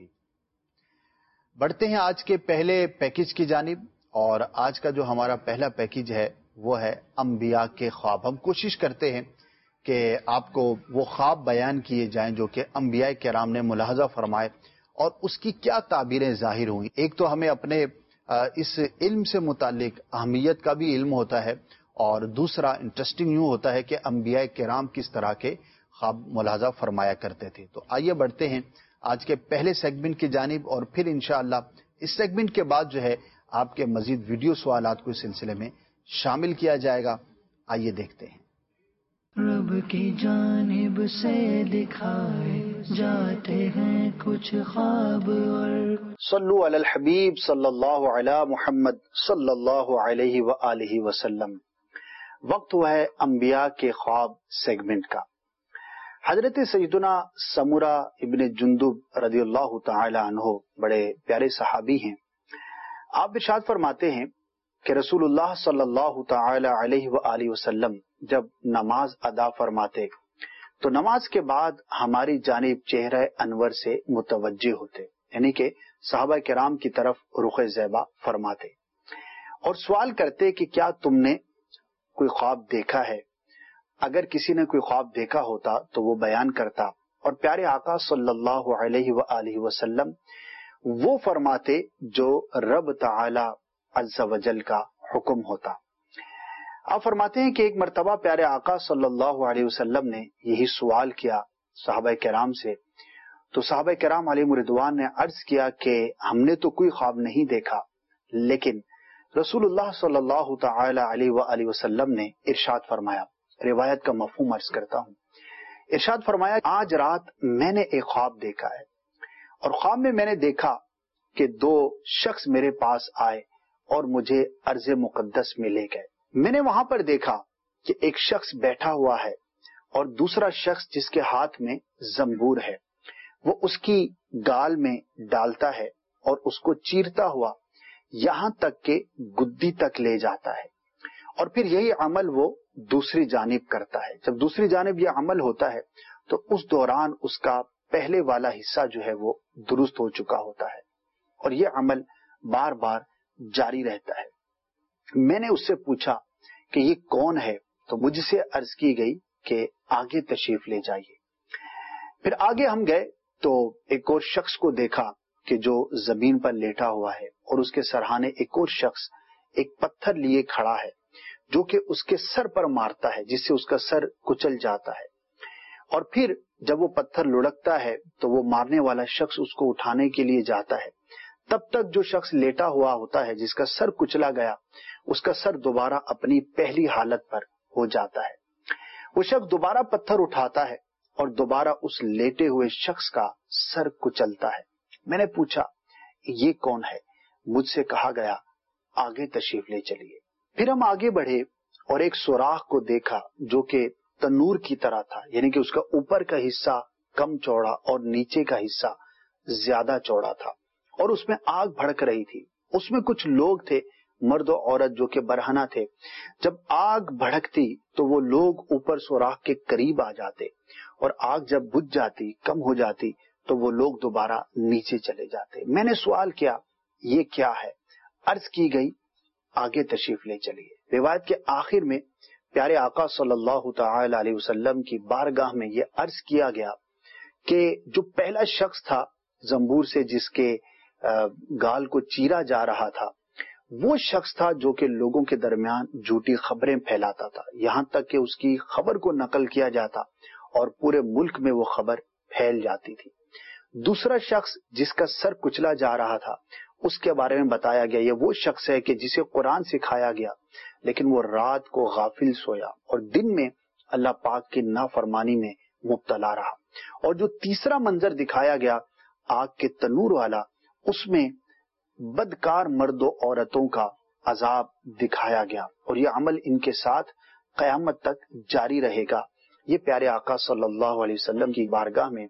بڑھتے ہیں آج کے پہلے پیکج کی جانب، اور آج کا جو ہمارا پہلا پیکج ہے وہ ہے انبیاء کے خواب۔ ہم کوشش کرتے ہیں کہ آپ کو وہ خواب بیان کیے جائیں جو کہ انبیاء کرام نے ملاحظہ فرمائے اور اس کی کیا تعبیریں ظاہر ہوئیں۔ ایک تو ہمیں اپنے اس علم سے متعلق اہمیت کا بھی علم ہوتا ہے، اور دوسرا انٹرسٹنگ یوں ہوتا ہے کہ انبیاء کرام کس طرح کے خواب ملاحظہ فرمایا کرتے تھے۔ تو آئیے بڑھتے ہیں آج کے پہلے سیگمنٹ کی جانب، اور پھر انشاءاللہ اس سیگمنٹ کے بعد جو ہے آپ کے مزید ویڈیو سوالات کو اس سلسلے میں شامل کیا جائے گا۔ آئیے دیکھتے ہیں۔ رب کی جانب سے دکھائے جاتے ہیں کچھ خواب، اور صلو علی الحبیب صلی اللہ علی محمد صلی اللہ علیہ وآلہ وسلم۔ وقت ہوا ہے انبیاء کے خواب سیگمنٹ کا۔ حضرت سیدنا سمورہ ابن جندب رضی اللہ تعالی عنہ بڑے پیارے صحابی ہیں۔ آپ ارشاد فرماتے ہیں کہ رسول اللہ صلی اللہ تعالی علیہ وآلہ وسلم جب نماز ادا فرماتے تو نماز کے بعد ہماری جانب چہرہ انور سے متوجہ ہوتے، یعنی کہ صحابہ کرام کی طرف رخ زیبا فرماتے، اور سوال کرتے کہ کیا تم نے کوئی خواب دیکھا ہے؟ اگر کسی نے کوئی خواب دیکھا ہوتا تو وہ بیان کرتا، اور پیارے آقا صلی اللہ علیہ وآلہ وسلم وہ فرماتے جو رب تعالی عز و جل کا حکم ہوتا۔ آپ فرماتے ہیں کہ ایک مرتبہ پیارے آقا صلی اللہ علیہ وسلم نے یہی سوال کیا صحابہ کرام سے، تو صحابہ کرام علیہ رضوان نے عرض کیا کہ ہم نے تو کوئی خواب نہیں دیکھا، لیکن رسول اللہ صلی اللہ تعالی علیہ وآلہ وسلم نے ارشاد فرمایا، روایت کا مفہوم عرض کرتا ہوں، ارشاد فرمایا آج رات میں نے ایک خواب دیکھا ہے، اور خواب میں میں نے دیکھا کہ دو شخص میرے پاس آئے اور مجھے ارض مقدس میں لے گئے۔ میں نے وہاں پر دیکھا کہ ایک شخص بیٹھا ہوا ہے اور دوسرا شخص جس کے ہاتھ میں زنبور ہے، وہ اس کی گال میں ڈالتا ہے اور اس کو چیرتا ہوا یہاں تک کہ گدی تک لے جاتا ہے، اور پھر یہی عمل وہ دوسری جانب کرتا ہے۔ جب دوسری جانب یہ عمل ہوتا ہے تو اس دوران اس کا پہلے والا حصہ جو ہے وہ درست ہو چکا ہوتا ہے، اور یہ عمل بار بار جاری رہتا ہے۔ میں نے اس سے پوچھا کہ یہ کون ہے، تو مجھ سے عرض کی گئی کہ آگے تشریف لے جائیے۔ پھر آگے ہم گئے تو ایک اور شخص کو دیکھا کہ جو زمین پر لیٹا ہوا ہے، اور اس کے سرہانے ایک اور شخص ایک پتھر لیے کھڑا ہے جو کہ اس کے سر پر مارتا ہے، جس سے اس کا سر کچل جاتا ہے، اور پھر جب وہ پتھر لڑکتا ہے تو وہ مارنے والا شخص اس کو اٹھانے کے لیے جاتا ہے، تب تک جو شخص لیٹا ہوا ہوتا ہے جس کا سر کچلا گیا، اس کا سر دوبارہ اپنی پہلی حالت پر ہو جاتا ہے۔ وہ شخص دوبارہ پتھر اٹھاتا ہے اور دوبارہ اس لیٹے ہوئے شخص کا سر کچلتا ہے۔ میں نے پوچھا یہ کون ہے؟ مجھ سے کہا گیا آگے تشریف لے چلیے۔ پھر ہم آگے بڑھے اور ایک سوراخ کو دیکھا جو کہ تنور کی طرح تھا، یعنی کہ اس کا اوپر کا حصہ کم چوڑا اور نیچے کا حصہ زیادہ چوڑا تھا، اور اس میں آگ بھڑک رہی تھی۔ اس میں کچھ لوگ تھے، مرد و عورت، جو کہ برہنہ تھے۔ جب آگ بھڑکتی تو وہ لوگ اوپر سوراخ کے قریب آ جاتے، اور آگ جب بجھ جاتی، کم ہو جاتی، تو وہ لوگ دوبارہ نیچے چلے جاتے۔ میں نے سوال کیا یہ کیا ہے؟ عرض کی گئی آگے تشریف لے چلیے۔ روایت کے آخر میں پیارے آقا صلی اللہ تعالی علیہ وسلم کی بارگاہ میں یہ عرض کیا گیا کہ جو پہلا شخص تھا زنبور سے جس کے گال کو چیرا جا رہا تھا، وہ شخص تھا جو کہ لوگوں کے درمیان جھوٹی خبریں پھیلاتا تھا، یہاں تک کہ اس کی خبر کو نقل کیا جاتا اور پورے ملک میں وہ خبر پھیل جاتی تھی۔ دوسرا شخص جس کا سر کچلا جا رہا تھا، اس کے بارے میں بتایا گیا یہ وہ شخص ہے کہ جسے قرآن سکھایا گیا لیکن وہ رات کو غافل سویا اور دن میں اللہ پاک کی نافرمانی میں مبتلا رہا۔ اور جو تیسرا منظر دکھایا گیا آگ کے تنور والا، اس میں بدکار مرد و عورتوں کا عذاب دکھایا گیا، اور یہ عمل ان کے ساتھ قیامت تک جاری رہے گا۔ یہ پیارے آقا صلی اللہ علیہ وسلم کی بارگاہ میں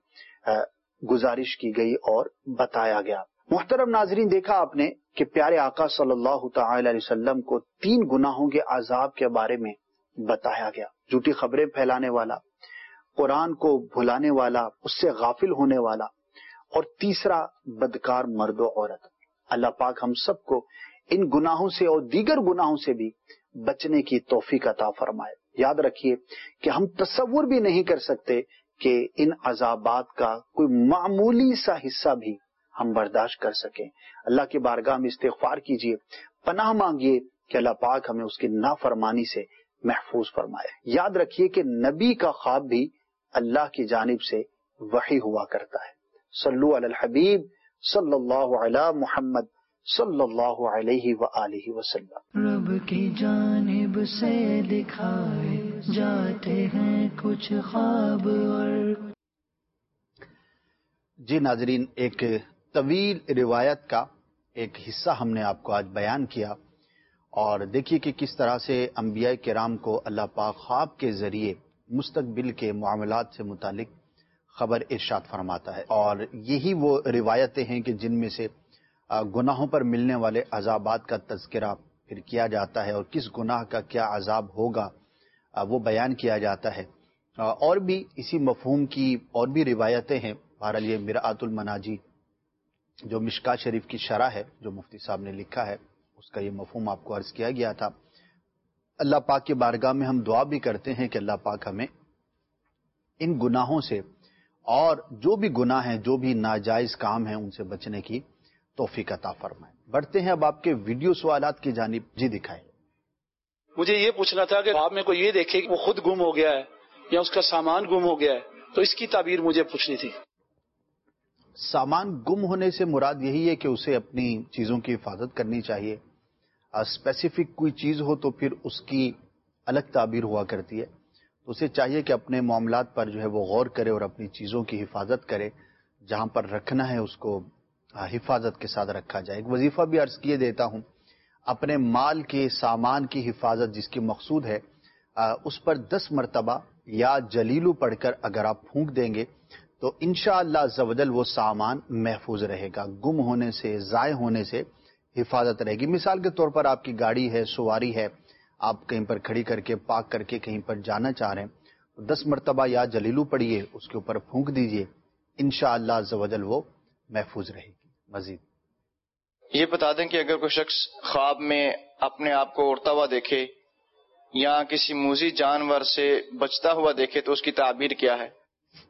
گزارش کی گئی اور بتایا گیا۔ محترم ناظرین، دیکھا آپ نے کہ پیارے آقا صلی اللہ تعالی علیہ وسلم کو تین گناہوں کے عذاب کے بارے میں بتایا گیا: جھوٹی خبریں پھیلانے والا، قرآن کو بھلانے والا، اس سے غافل ہونے والا، اور تیسرا بدکار مرد و عورت۔ اللہ پاک ہم سب کو ان گناہوں سے اور دیگر گناہوں سے بھی بچنے کی توفیق عطا فرمائے۔ یاد رکھیے کہ ہم تصور بھی نہیں کر سکتے کہ ان عذابات کا کوئی معمولی سا حصہ بھی ہم برداشت کر سکیں۔ اللہ کی بارگاہ میں استغفار کیجیے، پناہ مانگیے کہ اللہ پاک ہمیں اس کی نافرمانی سے محفوظ فرمائے۔ یاد رکھیے کہ نبی کا خواب بھی اللہ کی جانب سے وحی ہوا کرتا ہے۔ صلو علی الحبیب صلی اللہ علی محمد صلی اللہ علیہ وآلہ وسلم۔ رب کی جانب سے دکھائے جاتے ہیں کچھ خواب اور جی ناظرین، ایک طویل روایت کا ایک حصہ ہم نے آپ کو آج بیان کیا، اور دیکھیے کہ کس طرح سے انبیاء کرام کو اللہ پاک خواب کے ذریعے مستقبل کے معاملات سے متعلق خبر ارشاد فرماتا ہے، اور یہی وہ روایتیں ہیں کہ جن میں سے گناہوں پر ملنے والے عذابات کا تذکرہ پھر کیا جاتا ہے، اور کس گناہ کا کیا عذاب ہوگا وہ بیان کیا جاتا ہے۔ اور بھی اسی مفہوم کی اور بھی روایتیں ہیں۔ بہرحال یہ مرآت المناجی جو مشکاہ شریف کی شرح ہے جو مفتی صاحب نے لکھا ہے، اس کا یہ مفہوم آپ کو عرض کیا گیا تھا۔ اللہ پاک کی بارگاہ میں ہم دعا بھی کرتے ہیں کہ اللہ پاک ہمیں ان گناہوں سے اور جو بھی گناہ ہیں، جو بھی ناجائز کام ہیں، ان سے بچنے کی توفیق عطا فرمائے۔ بڑھتے ہیں اب آپ کے ویڈیو سوالات کی جانب۔ جی دکھائیں۔ مجھے یہ پوچھنا تھا کہ آپ میں کوئی یہ دیکھے کہ وہ خود گم ہو گیا ہے یا اس کا سامان گم ہو گیا ہے، تو اس کی تعبیر مجھے پوچھنی تھی۔ سامان گم ہونے سے مراد یہی ہے کہ اسے اپنی چیزوں کی حفاظت کرنی چاہیے۔ اسپیسیفک کوئی چیز ہو تو پھر اس کی الگ تعبیر ہوا کرتی ہے. تو اسے چاہیے کہ اپنے معاملات پر جو ہے وہ غور کرے اور اپنی چیزوں کی حفاظت کرے. جہاں پر رکھنا ہے اس کو حفاظت کے ساتھ رکھا جائے. ایک وظیفہ بھی عرض کیے دیتا ہوں, اپنے مال کے سامان کی حفاظت جس کی مقصود ہے اس پر دس مرتبہ یا جلیلو پڑھ کر اگر آپ پھونک دیں گے تو انشاءاللہ عز و جل وہ سامان محفوظ رہے گا, گم ہونے سے, ضائع ہونے سے حفاظت رہے گی. مثال کے طور پر آپ کی گاڑی ہے, سواری ہے, آپ کہیں پر کھڑی کر کے پارک کر کے کہیں پر جانا چاہ رہے ہیں, دس مرتبہ یا جلیلو پڑھیے, اس کے اوپر پھونک دیجئے, انشاءاللہ عز و جل وہ محفوظ رہے گی. مزید یہ بتا دیں کہ اگر کوئی شخص خواب میں اپنے آپ کو اڑتا ہوا دیکھے یا کسی موذی جانور سے بچتا ہوا دیکھے تو اس کی تعبیر کیا ہے؟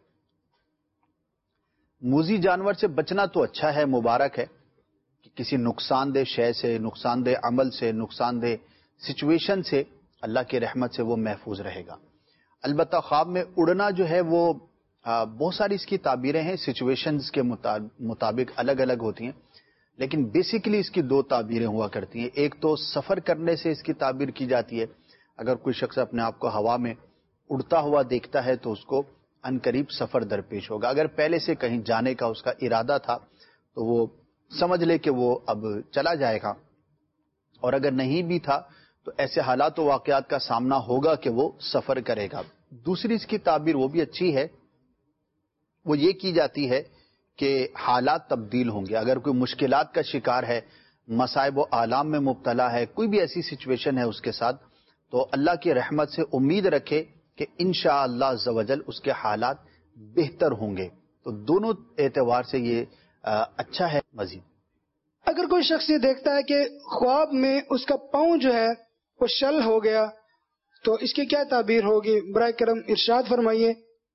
موذی جانور سے بچنا تو اچھا ہے, مبارک ہے کہ کسی نقصان دہ شے سے, نقصان دہ عمل سے, نقصان دہ سچویشن سے اللہ کی رحمت سے وہ محفوظ رہے گا. البتہ خواب میں اڑنا جو ہے وہ بہت ساری اس کی تعبیریں ہیں, سچویشنز کے مطابق الگ الگ ہوتی ہیں, لیکن بیسیکلی اس کی دو تعبیریں ہوا کرتی ہیں. ایک تو سفر کرنے سے اس کی تعبیر کی جاتی ہے. اگر کوئی شخص اپنے آپ کو ہوا میں اڑتا ہوا دیکھتا ہے تو اس کو عنقریب سفر درپیش ہوگا. اگر پہلے سے کہیں جانے کا اس کا ارادہ تھا تو وہ سمجھ لے کہ وہ اب چلا جائے گا, اور اگر نہیں بھی تھا تو ایسے حالات و واقعات کا سامنا ہوگا کہ وہ سفر کرے گا. دوسری اس کی تعبیر وہ بھی اچھی ہے, وہ یہ کی جاتی ہے کہ حالات تبدیل ہوں گے. اگر کوئی مشکلات کا شکار ہے, مصائب و آلام میں مبتلا ہے, کوئی بھی ایسی سچویشن ہے اس کے ساتھ, تو اللہ کی رحمت سے امید رکھے کہ انشاءاللہ عز و جل اس کے حالات بہتر ہوں گے. تو دونوں اعتبار سے یہ اچھا ہے. مزید اگر کوئی شخص یہ دیکھتا ہے کہ خواب میں اس کا پاؤں جو ہے وہ شل ہو گیا تو اس کی کیا تعبیر ہوگی؟ برائے کرم ارشاد فرمائیے.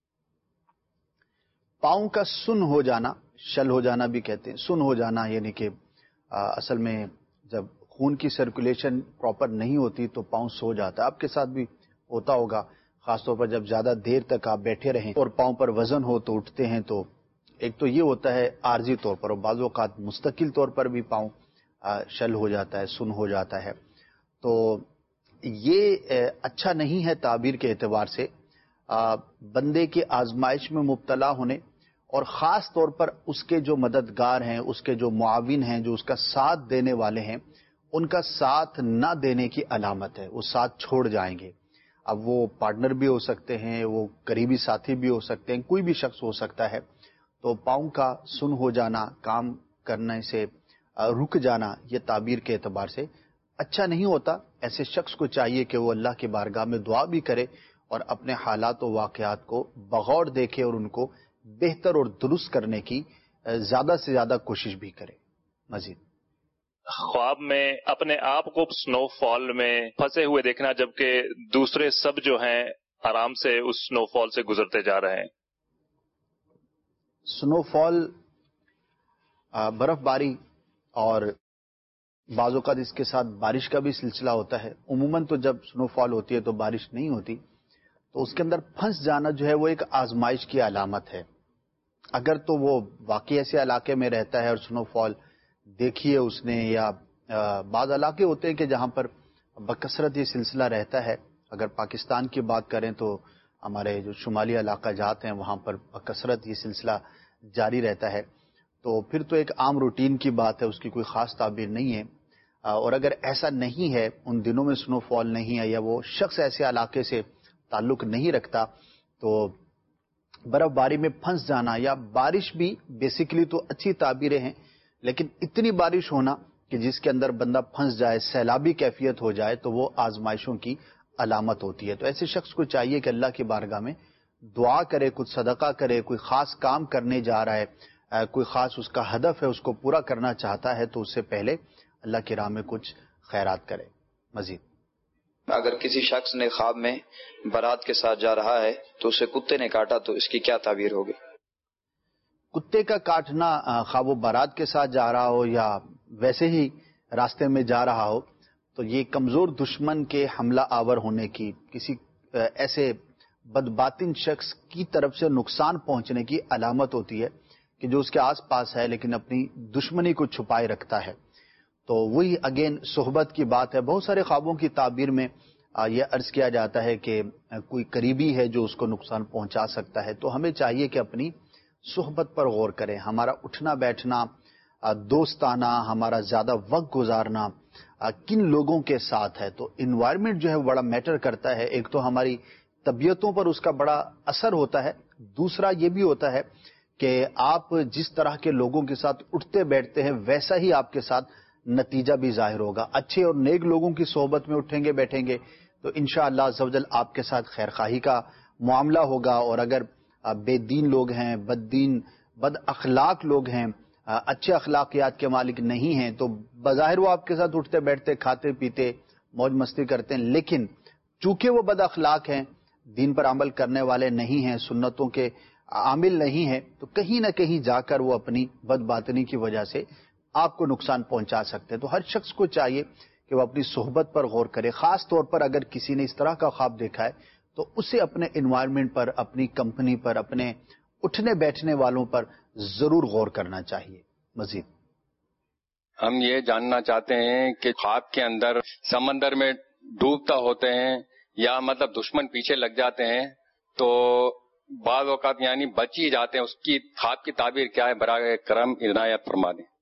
پاؤں کا سن ہو جانا, شل ہو جانا بھی کہتے ہیں. سن ہو جانا یعنی کہ اصل میں جب خون کی سرکولیشن پراپر نہیں ہوتی تو پاؤں سو جاتا ہے. آپ کے ساتھ بھی ہوتا ہوگا, خاص طور پر جب زیادہ دیر تک آپ بیٹھے رہیں اور پاؤں پر وزن ہو تو اٹھتے ہیں. تو ایک تو یہ ہوتا ہے عارضی طور پر, اور بعض اوقات مستقل طور پر بھی پاؤں شل ہو جاتا ہے, سن ہو جاتا ہے. تو یہ اچھا نہیں ہے تعبیر کے اعتبار سے. بندے کی آزمائش میں مبتلا ہونے اور خاص طور پر اس کے جو مددگار ہیں, اس کے جو معاون ہیں, جو اس کا ساتھ دینے والے ہیں, ان کا ساتھ نہ دینے کی علامت ہے. وہ ساتھ چھوڑ جائیں گے. اب وہ پارٹنر بھی ہو سکتے ہیں, وہ قریبی ساتھی بھی ہو سکتے ہیں, کوئی بھی شخص ہو سکتا ہے. تو پاؤں کا سن ہو جانا, کام کرنے سے رک جانا, یہ تعبیر کے اعتبار سے اچھا نہیں ہوتا. ایسے شخص کو چاہیے کہ وہ اللہ کی بارگاہ میں دعا بھی کرے اور اپنے حالات و واقعات کو بغور دیکھے اور ان کو بہتر اور درست کرنے کی زیادہ سے زیادہ کوشش بھی کرے. مزید خواب میں اپنے آپ کو سنو فال میں پھنسے ہوئے دیکھنا جبکہ دوسرے سب جو ہیں آرام سے اس سنو فال سے گزرتے جا رہے ہیں. سنو فال برف باری اور بعض اوقات اس کے ساتھ بارش کا بھی سلسلہ ہوتا ہے. عموماً تو جب سنو فال ہوتی ہے تو بارش نہیں ہوتی, تو اس کے اندر پھنس جانا جو ہے وہ ایک آزمائش کی علامت ہے. اگر تو وہ واقعی ایسے علاقے میں رہتا ہے اور سنو فال دیکھیے اس نے, یا بعض علاقے ہوتے ہیں کہ جہاں پر بکثرت یہ سلسلہ رہتا ہے. اگر پاکستان کی بات کریں تو ہمارے جو شمالی علاقہ جات ہیں وہاں پر بکثرت یہ سلسلہ جاری رہتا ہے. تو پھر تو ایک عام روٹین کی بات ہے, اس کی کوئی خاص تعبیر نہیں ہے. اور اگر ایسا نہیں ہے, ان دنوں میں سنو فال نہیں ہے, یا وہ شخص ایسے علاقے سے تعلق نہیں رکھتا, تو برف باری میں پھنس جانا یا بارش بھی بیسیکلی تو اچھی تعبیریں ہیں, لیکن اتنی بارش ہونا کہ جس کے اندر بندہ پھنس جائے, سیلابی کیفیت ہو جائے, تو وہ آزمائشوں کی علامت ہوتی ہے. تو ایسے شخص کو چاہیے کہ اللہ کی بارگاہ میں دعا کرے, کچھ صدقہ کرے, کوئی خاص کام کرنے جا رہا ہے, کوئی خاص اس کا ہدف ہے, اس کو پورا کرنا چاہتا ہے, تو اس سے پہلے اللہ کی راہ میں کچھ خیرات کرے. مزید اگر کسی شخص نے خواب میں بارات کے ساتھ جا رہا ہے تو اسے کتے نے کاٹا تو اس کی کیا تعبیر ہوگی؟ کتے کا کاٹنا, خواہ وہ بارات کے ساتھ جا رہا ہو یا ویسے ہی راستے میں جا رہا ہو, تو یہ کمزور دشمن کے حملہ آور ہونے کی, کسی ایسے بدباطن شخص کی طرف سے نقصان پہنچنے کی علامت ہوتی ہے کہ جو اس کے آس پاس ہے لیکن اپنی دشمنی کو چھپائے رکھتا ہے. تو وہی اگین صحبت کی بات ہے. بہت سارے خوابوں کی تعبیر میں یہ عرض کیا جاتا ہے کہ کوئی قریبی ہے جو اس کو نقصان پہنچا سکتا ہے, تو ہمیں چاہیے کہ اپنی صحبت پر غور کریں. ہمارا اٹھنا بیٹھنا, دوستانہ, ہمارا زیادہ وقت گزارنا کن لوگوں کے ساتھ ہے, تو انوائرمنٹ جو ہے بڑا میٹر کرتا ہے. ایک تو ہماری طبیعتوں پر اس کا بڑا اثر ہوتا ہے, دوسرا یہ بھی ہوتا ہے کہ آپ جس طرح کے لوگوں کے ساتھ اٹھتے بیٹھتے ہیں ویسا ہی آپ کے ساتھ نتیجہ بھی ظاہر ہوگا. اچھے اور نیک لوگوں کی صحبت میں اٹھیں گے بیٹھیں گے تو انشاءاللہ عز و جل آپ کے ساتھ خیر خواہی کا معاملہ ہوگا, اور اگر بے دین لوگ ہیں, بد دین بد اخلاق لوگ ہیں, اچھے اخلاقیات کے مالک نہیں ہیں, تو بظاہر وہ آپ کے ساتھ اٹھتے بیٹھتے کھاتے پیتے موج مستی کرتے ہیں, لیکن چونکہ وہ بد اخلاق ہیں, دین پر عمل کرنے والے نہیں ہیں, سنتوں کے عامل نہیں ہیں, تو کہیں نہ کہیں جا کر وہ اپنی بد باطنی کی وجہ سے آپ کو نقصان پہنچا سکتے ہیں. تو ہر شخص کو چاہیے کہ وہ اپنی صحبت پر غور کرے. خاص طور پر اگر کسی نے اس طرح کا خواب دیکھا ہے تو اسے اپنے انوائرمنٹ پر, اپنی کمپنی پر, اپنے اٹھنے بیٹھنے والوں پر ضرور غور کرنا چاہیے. مزید ہم یہ جاننا چاہتے ہیں کہ خواب کے اندر سمندر میں ڈوبتا ہوتے ہیں یا مطلب دشمن پیچھے لگ جاتے ہیں تو بعض اوقات یعنی بچ ہی جاتے ہیں, اس کی خواب کی تعبیر کیا ہے؟ براہ کرم عنایت فرما دیں.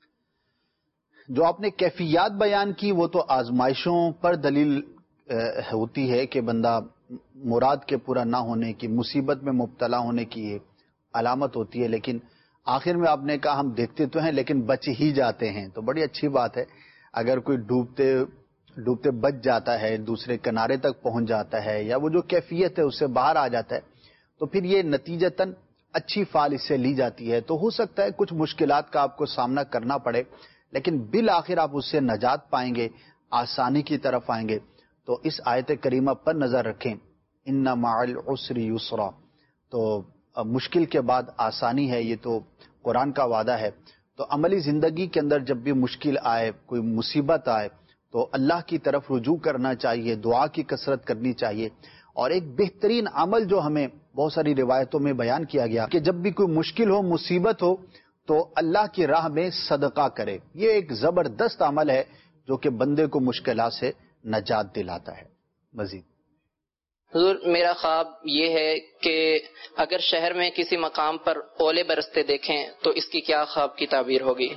جو آپ نے کیفیات بیان کی وہ تو آزمائشوں پر دلیل ہوتی ہے کہ بندہ مراد کے پورا نہ ہونے کی, مصیبت میں مبتلا ہونے کی علامت ہوتی ہے, لیکن آخر میں آپ نے کہا ہم دیکھتے تو ہیں لیکن بچ ہی جاتے ہیں, تو بڑی اچھی بات ہے. اگر کوئی ڈوبتے ڈوبتے بچ جاتا ہے, دوسرے کنارے تک پہنچ جاتا ہے, یا وہ جو کیفیت ہے اس سے باہر آ جاتا ہے, تو پھر یہ نتیجتاً اچھی فال اس سے لی جاتی ہے. تو ہو سکتا ہے کچھ مشکلات کا آپ کو سامنا کرنا پڑے, لیکن بالآخر آپ اس سے نجات پائیں گے, آسانی کی طرف آئیں گے. تو اس آیت کریمہ پر نظر رکھیں, ان مع العسر یسرا, تو مشکل کے بعد آسانی ہے, یہ تو قرآن کا وعدہ ہے. تو عملی زندگی کے اندر جب بھی مشکل آئے, کوئی مصیبت آئے, تو اللہ کی طرف رجوع کرنا چاہیے, دعا کی کثرت کرنی چاہیے. اور ایک بہترین عمل جو ہمیں بہت ساری روایتوں میں بیان کیا گیا کہ جب بھی کوئی مشکل ہو, مصیبت ہو, تو اللہ کی راہ میں صدقہ کرے. یہ ایک زبردست عمل ہے جو کہ بندے کو مشکلات سے نجات دلاتا ہے. مزید حضور میرا خواب یہ ہے کہ اگر شہر میں کسی مقام پر اولے برستے دیکھیں تو اس کی کیا خواب کی تعبیر ہوگی؟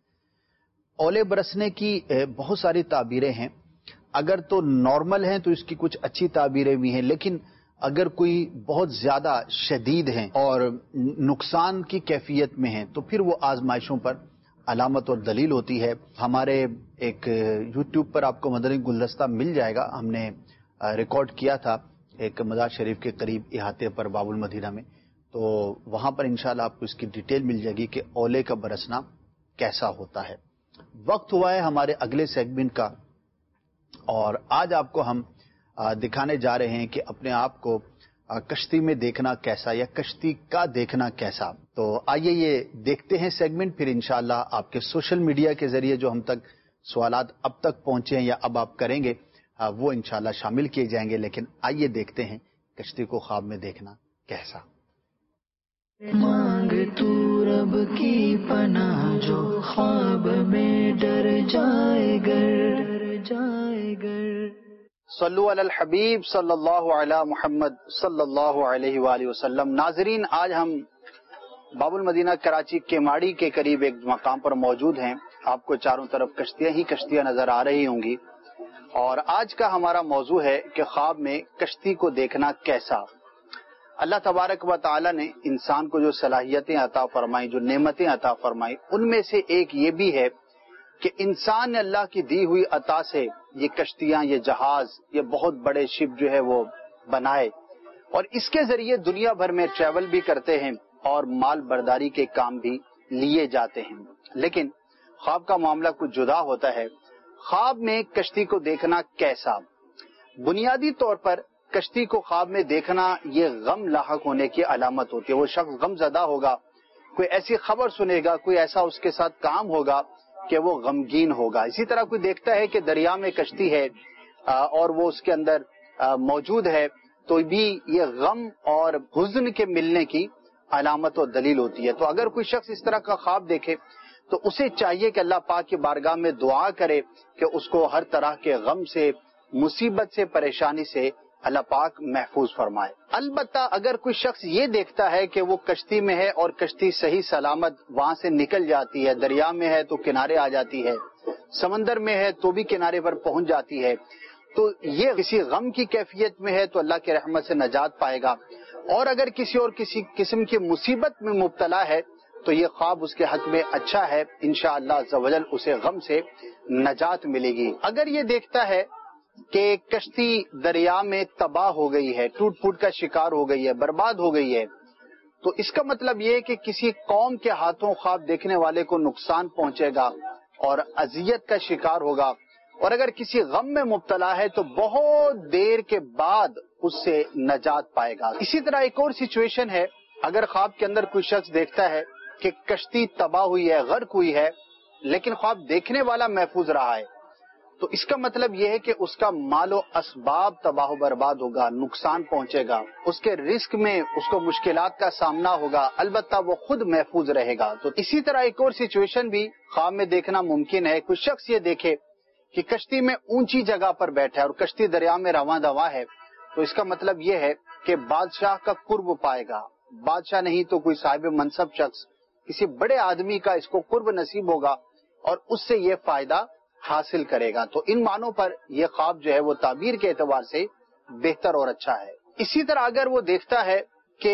اولے برسنے کی بہت ساری تعبیریں ہیں. اگر تو نارمل ہیں تو اس کی کچھ اچھی تعبیریں بھی ہیں, لیکن اگر کوئی بہت زیادہ شدید ہیں اور نقصان کی کیفیت میں ہیں تو پھر وہ آزمائشوں پر علامت اور دلیل ہوتی ہے. ہمارے ایک یوٹیوب پر آپ کو مدنی گلدستہ مل جائے گا, ہم نے ریکارڈ کیا تھا ایک مزار شریف کے قریب احاطے پر باب المدینہ میں, تو وہاں پر انشاءاللہ آپ کو اس کی ڈیٹیل مل جائے گی کہ اولے کا برسنا کیسا ہوتا ہے. وقت ہوا ہے ہمارے اگلے سیگمنٹ کا, اور آج آپ کو ہم دکھانے جا رہے ہیں کہ اپنے آپ کو کشتی میں دیکھنا کیسا, یا کشتی کا دیکھنا کیسا. تو آئیے یہ دیکھتے ہیں سیگمنٹ, پھر انشاءاللہ آپ کے سوشل میڈیا کے ذریعے جو ہم تک سوالات اب تک پہنچے ہیں یا اب آپ کریں گے وہ انشاءاللہ شامل کیے جائیں گے. لیکن آئیے دیکھتے ہیں کشتی کو خواب میں دیکھنا کیسا. مانگ تو رب کی پناہ جو خواب میں ڈر جائے گر جائے گر. صلو علی الحبیب صلی اللہ علی محمد صلی اللہ علیہ وآلہ وسلم. ناظرین, آج ہم باب المدینہ کراچی کیماڑی کے قریب ایک مقام پر موجود ہیں. آپ کو چاروں طرف کشتیاں ہی کشتیاں نظر آ رہی ہوں گی, اور آج کا ہمارا موضوع ہے کہ خواب میں کشتی کو دیکھنا کیسا. اللہ تبارک و تعالی نے انسان کو جو صلاحیتیں عطا فرمائی, جو نعمتیں عطا فرمائی, ان میں سے ایک یہ بھی ہے کہ انسان نے اللہ کی دی ہوئی عطا سے یہ کشتیاں, یہ جہاز, یہ بہت بڑے شپ جو ہے وہ بنائے, اور اس کے ذریعے دنیا بھر میں ٹریول بھی کرتے ہیں اور مال برداری کے کام بھی لیے جاتے ہیں. لیکن خواب کا معاملہ کچھ جدا ہوتا ہے. خواب میں کشتی کو دیکھنا کیسا؟ بنیادی طور پر کشتی کو خواب میں دیکھنا یہ غم لاحق ہونے کی علامت ہوتی ہے. وہ شخص غم زدہ ہوگا, کوئی ایسی خبر سنے گا, کوئی ایسا اس کے ساتھ کام ہوگا کہ وہ غمگین ہوگا. اسی طرح کوئی دیکھتا ہے کہ دریا میں کشتی ہے اور وہ اس کے اندر موجود ہے تو بھی یہ غم اور حزن کے ملنے کی علامت اور دلیل ہوتی ہے. تو اگر کوئی شخص اس طرح کا خواب دیکھے تو اسے چاہیے کہ اللہ پاک کی بارگاہ میں دعا کرے کہ اس کو ہر طرح کے غم سے، مصیبت سے، پریشانی سے اللہ پاک محفوظ فرمائے۔ البتہ اگر کوئی شخص یہ دیکھتا ہے کہ وہ کشتی میں ہے اور کشتی صحیح سلامت وہاں سے نکل جاتی ہے، دریا میں ہے تو کنارے آ جاتی ہے، سمندر میں ہے تو بھی کنارے پر پہنچ جاتی ہے، تو یہ کسی غم کی کیفیت میں ہے تو اللہ کی رحمت سے نجات پائے گا۔ اور اگر کسی اور کسی قسم کی مصیبت میں مبتلا ہے تو یہ خواب اس کے حق میں اچھا ہے، انشاءاللہ عز و جل اسے غم سے نجات ملے گی۔ اگر یہ دیکھتا ہے کہ کشتی دریا میں تباہ ہو گئی ہے، ٹوٹ پھوٹ کا شکار ہو گئی ہے، برباد ہو گئی ہے، تو اس کا مطلب یہ ہے کہ کسی قوم کے ہاتھوں خواب دیکھنے والے کو نقصان پہنچے گا اور اذیت کا شکار ہوگا، اور اگر کسی غم میں مبتلا ہے تو بہت دیر کے بعد اس سے نجات پائے گا۔ اسی طرح ایک اور سچویشن ہے، اگر خواب کے اندر کوئی شخص دیکھتا ہے کہ کشتی تباہ ہوئی ہے، غرق ہوئی ہے، لیکن خواب دیکھنے والا محفوظ رہا ہے، تو اس کا مطلب یہ ہے کہ اس کا مال و اسباب تباہ و برباد ہوگا، نقصان پہنچے گا، اس کے رزق میں اس کو مشکلات کا سامنا ہوگا، البتہ وہ خود محفوظ رہے گا۔ تو اسی طرح ایک اور سچویشن بھی خواب میں دیکھنا ممکن ہے، کوئی شخص یہ دیکھے کہ کشتی میں اونچی جگہ پر بیٹھا ہے اور کشتی دریا میں رواں دواں ہے، تو اس کا مطلب یہ ہے کہ بادشاہ کا قرب پائے گا، بادشاہ نہیں تو کوئی صاحب منصب شخص، کسی بڑے آدمی کا اس کو قرب نصیب ہوگا اور اس سے یہ فائدہ حاصل کرے گا۔ تو ان معنوں پر یہ خواب جو ہے وہ تعبیر کے اعتبار سے بہتر اور اچھا ہے۔ اسی طرح اگر وہ دیکھتا ہے کہ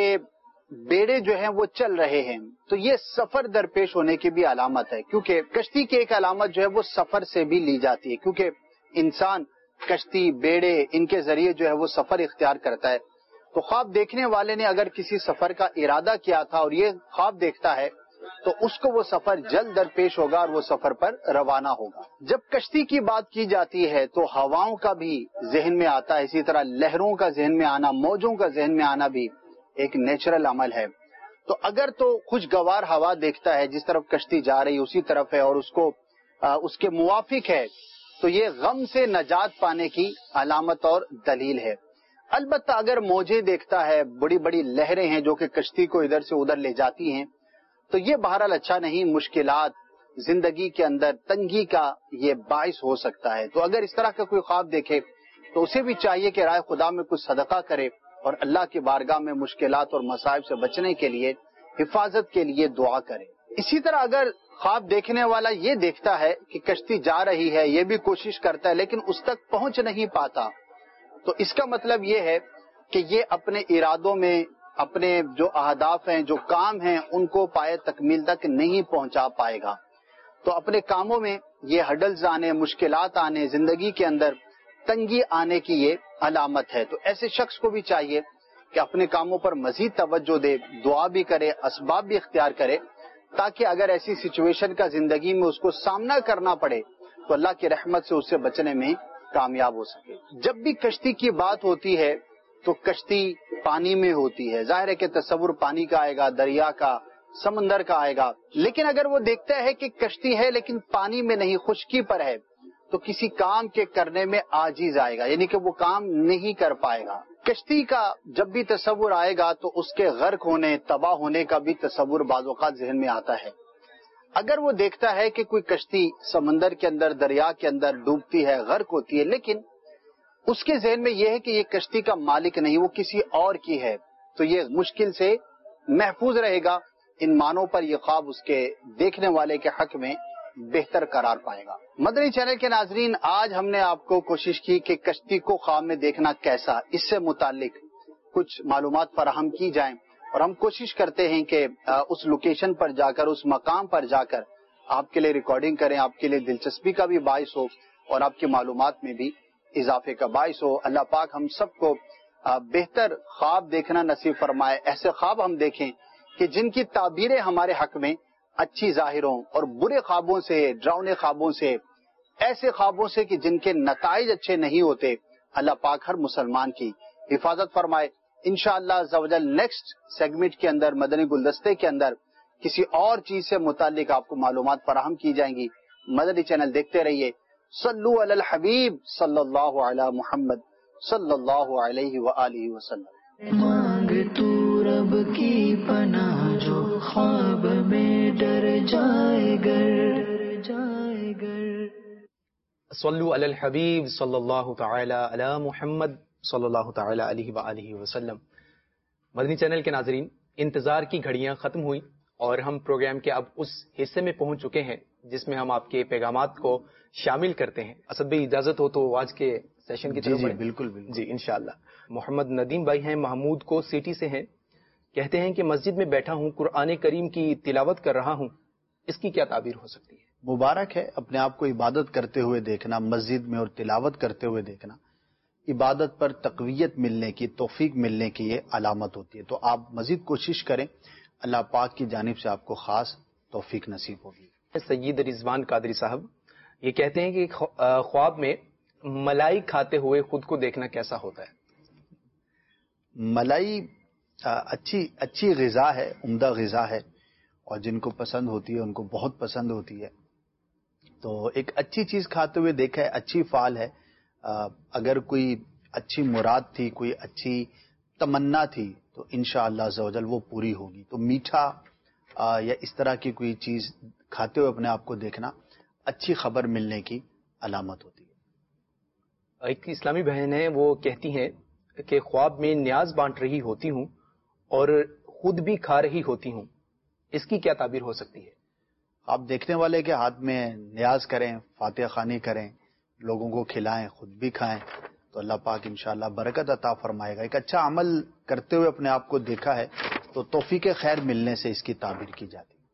بیڑے جو ہیں وہ چل رہے ہیں تو یہ سفر درپیش ہونے کی بھی علامت ہے، کیونکہ کشتی کی ایک علامت جو ہے وہ سفر سے بھی لی جاتی ہے، کیونکہ انسان کشتی، بیڑے، ان کے ذریعے جو ہے وہ سفر اختیار کرتا ہے۔ تو خواب دیکھنے والے نے اگر کسی سفر کا ارادہ کیا تھا اور یہ خواب دیکھتا ہے تو اس کو وہ سفر جلد درپیش ہوگا اور وہ سفر پر روانہ ہوگا۔ جب کشتی کی بات کی جاتی ہے تو ہواؤں کا بھی ذہن میں آتا ہے، اسی طرح لہروں کا ذہن میں آنا، موجوں کا ذہن میں آنا بھی ایک نیچرل عمل ہے۔ تو اگر تو خوشگوار ہوا دیکھتا ہے، جس طرف کشتی جا رہی اسی طرف ہے اور اس کو آ, اس کے موافق ہے، تو یہ غم سے نجات پانے کی علامت اور دلیل ہے۔ البتہ اگر موجیں دیکھتا ہے، بڑی بڑی لہریں ہیں جو کہ کشتی کو ادھر سے ادھر لے جاتی ہیں، تو یہ بہرحال اچھا نہیں، مشکلات، زندگی کے اندر تنگی کا یہ باعث ہو سکتا ہے۔ تو اگر اس طرح کا کوئی خواب دیکھے تو اسے بھی چاہیے کہ رائے خدا میں کچھ صدقہ کرے اور اللہ کی بارگاہ میں مشکلات اور مصائب سے بچنے کے لیے، حفاظت کے لیے دعا کرے۔ اسی طرح اگر خواب دیکھنے والا یہ دیکھتا ہے کہ کشتی جا رہی ہے، یہ بھی کوشش کرتا ہے لیکن اس تک پہنچ نہیں پاتا، تو اس کا مطلب یہ ہے کہ یہ اپنے ارادوں میں، اپنے جو اہداف ہیں، جو کام ہیں، ان کو پائے تکمیل تک نہیں پہنچا پائے گا۔ تو اپنے کاموں میں یہ ہڈلز آنے، مشکلات آنے، زندگی کے اندر تنگی آنے کی یہ علامت ہے۔ تو ایسے شخص کو بھی چاہیے کہ اپنے کاموں پر مزید توجہ دے، دعا بھی کرے، اسباب بھی اختیار کرے، تاکہ اگر ایسی سچویشن کا زندگی میں اس کو سامنا کرنا پڑے تو اللہ کی رحمت سے اس سے بچنے میں کامیاب ہو سکے۔ جب بھی کشتی کی بات ہوتی ہے تو کشتی پانی میں ہوتی ہے، ظاہر ہے کہ تصور پانی کا آئے گا، دریا کا، سمندر کا آئے گا، لیکن اگر وہ دیکھتا ہے کہ کشتی ہے لیکن پانی میں نہیں، خشکی پر ہے، تو کسی کام کے کرنے میں عاجز آئے گا، یعنی کہ وہ کام نہیں کر پائے گا۔ کشتی کا جب بھی تصور آئے گا تو اس کے غرق ہونے، تباہ ہونے کا بھی تصور بعض اوقات ذہن میں آتا ہے۔ اگر وہ دیکھتا ہے کہ کوئی کشتی سمندر کے اندر، دریا کے اندر ڈوبتی ہے، غرق ہوتی ہے، لیکن اس کے ذہن میں یہ ہے کہ یہ کشتی کا مالک نہیں، وہ کسی اور کی ہے، تو یہ مشکل سے محفوظ رہے گا۔ ان معنوں پر یہ خواب اس کے دیکھنے والے کے حق میں بہتر قرار پائے گا۔ مدنی چینل کے ناظرین، آج ہم نے آپ کو کوشش کی کہ کشتی کو خواب میں دیکھنا کیسا، اس سے متعلق کچھ معلومات فراہم کی جائیں، اور ہم کوشش کرتے ہیں کہ اس لوکیشن پر جا کر، اس مقام پر جا کر آپ کے لیے ریکارڈنگ کریں، آپ کے لیے دلچسپی کا بھی باعث ہو اور آپ کی معلومات میں بھی اضافے کا باعث ہو۔ اللہ پاک ہم سب کو بہتر خواب دیکھنا نصیب فرمائے، ایسے خواب ہم دیکھیں کہ جن کی تعبیریں ہمارے حق میں اچھی ظاہر ہوں، اور برے خوابوں سے، ڈراؤنے خوابوں سے، ایسے خوابوں سے کہ جن کے نتائج اچھے نہیں ہوتے، اللہ پاک ہر مسلمان کی حفاظت فرمائے۔ انشاءاللہ عز و جل نیکسٹ سیگمنٹ کے اندر، مدنی گلدستے کے اندر، کسی اور چیز سے متعلق آپ کو معلومات فراہم کی جائیں گی۔ مدنی چینل دیکھتے رہیے۔ صلو علی الحبیب صلی اللہ علی محمد صلی اللہ علیہ وآلہ وسلم۔ مانگ تو رب کی پناہ جو خواب میں डर जाए गर जाए गर। صلو علی الحبیب صلی اللہ تعالی علی محمد صلی اللہ تعالی علیہ وآلہ وسلم۔ مدنی چینل کے ناظرین، انتظار کی گھڑیاں ختم ہوئی اور ہم پروگرام کے اب اس حصے میں پہنچ چکے ہیں جس میں ہم آپ کے پیغامات کو شامل کرتے ہیں۔ اسد بھائی اجازت ہو تو آج کے سیشن کی طرف جی, جی بالکل بالکل جی انشاءاللہ۔ محمد ندیم بھائی ہیں، محمود کو سٹی سے ہیں، کہتے ہیں کہ مسجد میں بیٹھا ہوں، قرآن کریم کی تلاوت کر رہا ہوں، اس کی کیا تعبیر ہو سکتی ہے؟ مبارک ہے، اپنے آپ کو عبادت کرتے ہوئے دیکھنا، مسجد میں اور تلاوت کرتے ہوئے دیکھنا عبادت پر تقویت ملنے کی، توفیق ملنے کی یہ علامت ہوتی ہے۔ تو آپ مزید کوشش کریں، اللہ پاک کی جانب سے آپ کو خاص توفیق نصیب ہوگی۔ سید رضوان قادری صاحب یہ کہتے ہیں کہ خواب میں ملائی کھاتے ہوئے خود کو دیکھنا کیسا ہوتا ہے؟ ملائی اچھی اچھی غذا ہے، عمدہ غذا ہے، اور جن کو پسند ہوتی ہے ان کو بہت پسند ہوتی ہے۔ تو ایک اچھی چیز کھاتے ہوئے دیکھا ہے، اچھی فعال ہے۔ اگر کوئی اچھی مراد تھی، کوئی اچھی تمنا تھی تو انشاءاللہ عز و جل وہ پوری ہوگی۔ تو میٹھا یا اس طرح کی کوئی چیز کھاتے ہوئے اپنے آپ کو دیکھنا اچھی خبر ملنے کی علامت ہوتی ہے۔ ایک اسلامی بہن ہے، وہ کہتی ہیں کہ خواب میں نیاز بانٹ رہی ہوتی ہوں اور خود بھی کھا رہی ہوتی ہوں، اس کی کیا تعبیر ہو سکتی ہے؟ آپ دیکھنے والے کے ہاتھ میں نیاز کریں، فاتحہ خوانی کریں، لوگوں کو کھلائیں، خود بھی کھائیں، تو اللہ پاک انشاءاللہ برکت عطا فرمائے گا۔ ایک اچھا عمل کرتے ہوئے اپنے آپ کو دیکھا ہے تو توفیق خیر ملنے سے اس کی تعبیر کی جاتی ہے۔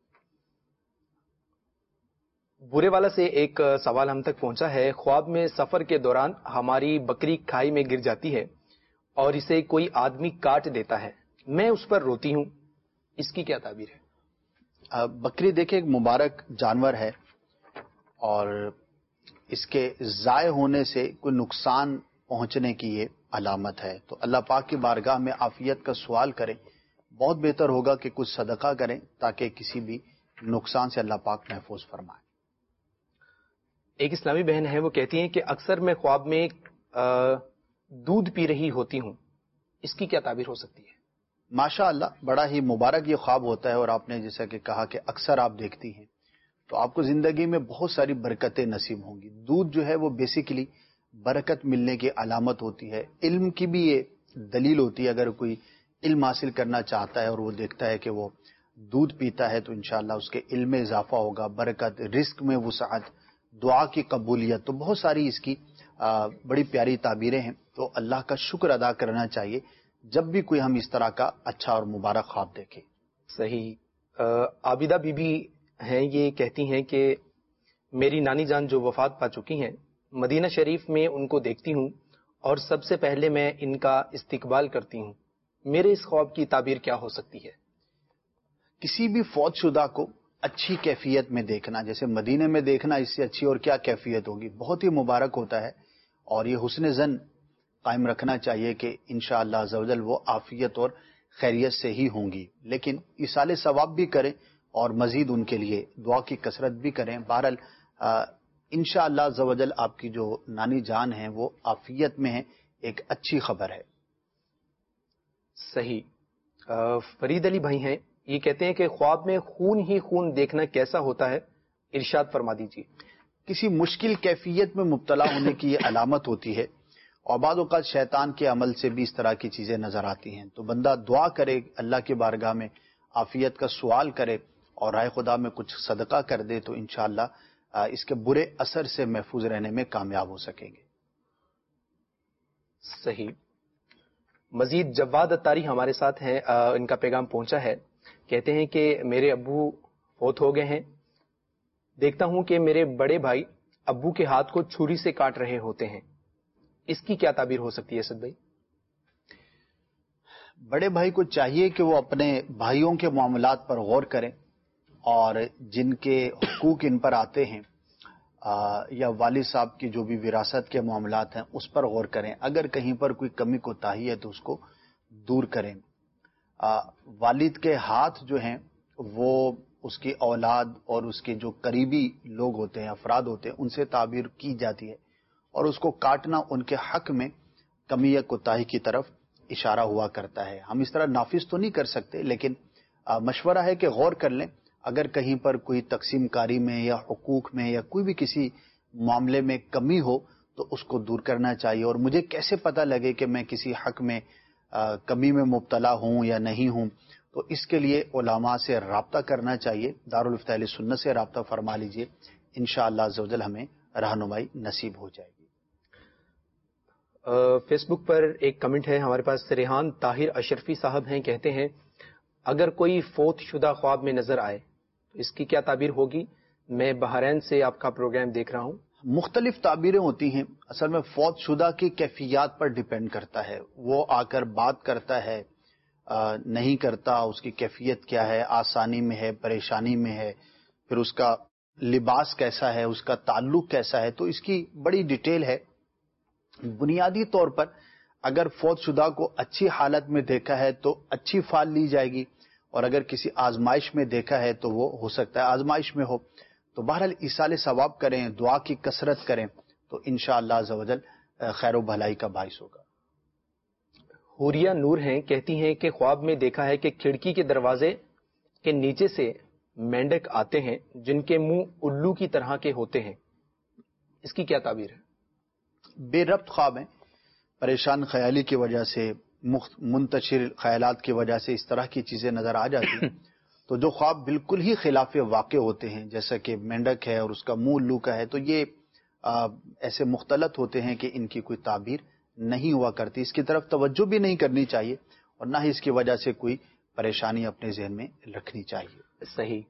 برے والا سے ایک سوال ہم تک پہنچا ہے، خواب میں سفر کے دوران ہماری بکری کھائی میں گر جاتی ہے اور اسے کوئی آدمی کاٹ دیتا ہے، میں اس پر روتی ہوں، اس کی کیا تعبیر ہے؟ بکری دیکھیں ایک مبارک جانور ہے اور اس کے ضائع ہونے سے کوئی نقصان پہنچنے کی یہ علامت ہے۔ تو اللہ پاک کی بارگاہ میں عافیت کا سوال کریں، بہت بہتر ہوگا کہ کچھ صدقہ کریں تاکہ کسی بھی نقصان سے اللہ پاک محفوظ فرمائے۔ ایک اسلامی بہن ہے، وہ کہتی ہیں کہ اکثر میں خواب میں دودھ پی رہی ہوتی ہوں، اس کی کیا تعبیر ہو سکتی ہے؟ ماشاء اللہ، بڑا ہی مبارک یہ خواب ہوتا ہے، اور آپ نے جیسا کہ کہا کہ اکثر آپ دیکھتی ہیں تو آپ کو زندگی میں بہت ساری برکتیں نصیب ہوں گی۔ دودھ جو ہے وہ بیسیکلی برکت ملنے کی علامت ہوتی ہے، علم کی بھی یہ دلیل ہوتی ہے۔ اگر کوئی علم حاصل کرنا چاہتا ہے اور وہ دیکھتا ہے کہ وہ دودھ پیتا ہے تو انشاءاللہ اس کے علم میں اضافہ ہوگا، برکت، رزق میں وسعت، دعا کی قبولیت، تو بہت ساری اس کی بڑی پیاری تعبیریں ہیں۔ تو اللہ کا شکر ادا کرنا چاہیے جب بھی کوئی ہم اس طرح کا اچھا اور مبارک خواب دیکھیں۔ صحیح۔ عابدہ بی بی ہیں، یہ کہتی ہیں کہ میری نانی جان جو وفات پا چکی ہیں، مدینہ شریف میں ان کو دیکھتی ہوں اور سب سے پہلے میں ان کا استقبال کرتی ہوں، میرے اس خواب کی تعبیر کیا ہو سکتی ہے؟ کسی بھی فوت شدہ کو اچھی کیفیت میں دیکھنا، جیسے مدینے میں دیکھنا، اس سے اچھی اور کیا کیفیت ہوگی، بہت ہی مبارک ہوتا ہے، اور یہ حسن ظن قائم رکھنا چاہیے کہ انشاءاللہ عز و جل وہ عافیت اور خیریت سے ہی ہوں گی۔ لیکن ایصال ثواب بھی کریں اور مزید ان کے لیے دعا کی کثرت بھی کریں۔ بہرحال انشاءاللہ عز و جل آپ کی جو نانی جان ہیں وہ عافیت میں ہیں، ایک اچھی خبر ہے۔ صحیح۔ فرید علی بھائی ہیں، یہ کہتے ہیں کہ خواب میں خون ہی خون دیکھنا کیسا ہوتا ہے، ارشاد فرما دیجیے۔ کسی مشکل کیفیت میں مبتلا ہونے کی یہ علامت ہوتی ہے، اور بعض اوقات شیطان کے عمل سے بھی اس طرح کی چیزیں نظر آتی ہیں۔ تو بندہ دعا کرے، اللہ کی بارگاہ میں عافیت کا سوال کرے اور رائے خدا میں کچھ صدقہ کر دے تو انشاءاللہ اس کے برے اثر سے محفوظ رہنے میں کامیاب ہو سکیں گے۔ صحیح۔ مزید جواد اتاری ہمارے ساتھ ہیں، ان کا پیغام پہنچا ہے، کہتے ہیں کہ میرے ابو فوت ہو گئے ہیں، دیکھتا ہوں کہ میرے بڑے بھائی ابو کے ہاتھ کو چھری سے کاٹ رہے ہوتے ہیں، اس کی کیا تعبیر ہو سکتی ہے اسد بھائی؟ بڑے بھائی کو چاہیے کہ وہ اپنے بھائیوں کے معاملات پر غور کریں، اور جن کے حقوق ان پر آتے ہیں یا والد صاحب کی جو بھی وراثت کے معاملات ہیں اس پر غور کریں۔ اگر کہیں پر کوئی کمی کوتاہی ہے تو اس کو دور کریں۔ والد کے ہاتھ جو ہیں وہ اس کی اولاد اور اس کے جو قریبی لوگ ہوتے ہیں، افراد ہوتے ہیں، ان سے تعبیر کی جاتی ہے، اور اس کو کاٹنا ان کے حق میں کمی یا کوتاہی کی طرف اشارہ ہوا کرتا ہے۔ ہم اس طرح نافذ تو نہیں کر سکتے، لیکن مشورہ ہے کہ غور کر لیں اگر کہیں پر کوئی تقسیم کاری میں یا حقوق میں یا کوئی بھی کسی معاملے میں کمی ہو تو اس کو دور کرنا چاہیے. اور مجھے کیسے پتہ لگے کہ میں کسی حق میں آ, کمی میں مبتلا ہوں یا نہیں ہوں، تو اس کے لیے علماء سے رابطہ کرنا چاہیے. دارالفتہ اہل سنت سے رابطہ فرما لیجئے، انشاءاللہ عز و جل ہمیں رہنمائی نصیب ہو جائے گی. فیس بک پر ایک کمنٹ ہے ہمارے پاس، ریحان طاہر اشرفی صاحب ہیں، کہتے ہیں اگر کوئی فوت شدہ خواب میں نظر آئے تو اس کی کیا تعبیر ہوگی؟ میں بحرین سے آپ کا پروگرام دیکھ رہا ہوں. مختلف تعبیریں ہوتی ہیں. اصل میں فوت شدہ کی کیفیات پر ڈیپینڈ کرتا ہے. وہ آ کر بات کرتا ہے، آ, نہیں کرتا، اس کی کیفیت کیا ہے، آسانی میں ہے، پریشانی میں ہے، پھر اس کا لباس کیسا ہے، اس کا تعلق کیسا ہے. تو اس کی بڑی ڈیٹیل ہے. بنیادی طور پر اگر فوت شدہ کو اچھی حالت میں دیکھا ہے تو اچھی فال لی جائے گی، اور اگر کسی آزمائش میں دیکھا ہے تو وہ ہو سکتا ہے آزمائش میں ہو. تو بہرحال ایصال ثواب کریں، دعا کی کثرت کریں تو انشاءاللہ عز و جل خیر و بھلائی کا باعث ہوگا. حوریہ نور ہیں، کہتی ہیں کہ خواب میں دیکھا ہے کہ کھڑکی کے دروازے کے نیچے سے مینڈک آتے ہیں جن کے منہ الو کی طرح کے ہوتے ہیں، اس کی کیا تعبیر ہے؟ بے ربط خواب ہیں. پریشان خیالی کی وجہ سے، منتشر خیالات کی وجہ سے اس طرح کی چیزیں نظر آ جاتی ہیں. تو جو خواب بالکل ہی خلاف واقع ہوتے ہیں، جیسا کہ مینڈک ہے اور اس کا منہ الو کا ہے، تو یہ آ, ایسے مختلط ہوتے ہیں کہ ان کی کوئی تعبیر نہیں ہوا کرتی. اس کی طرف توجہ بھی نہیں کرنی چاہیے اور نہ ہی اس کی وجہ سے کوئی پریشانی اپنے ذہن میں رکھنی چاہیے. صحیح.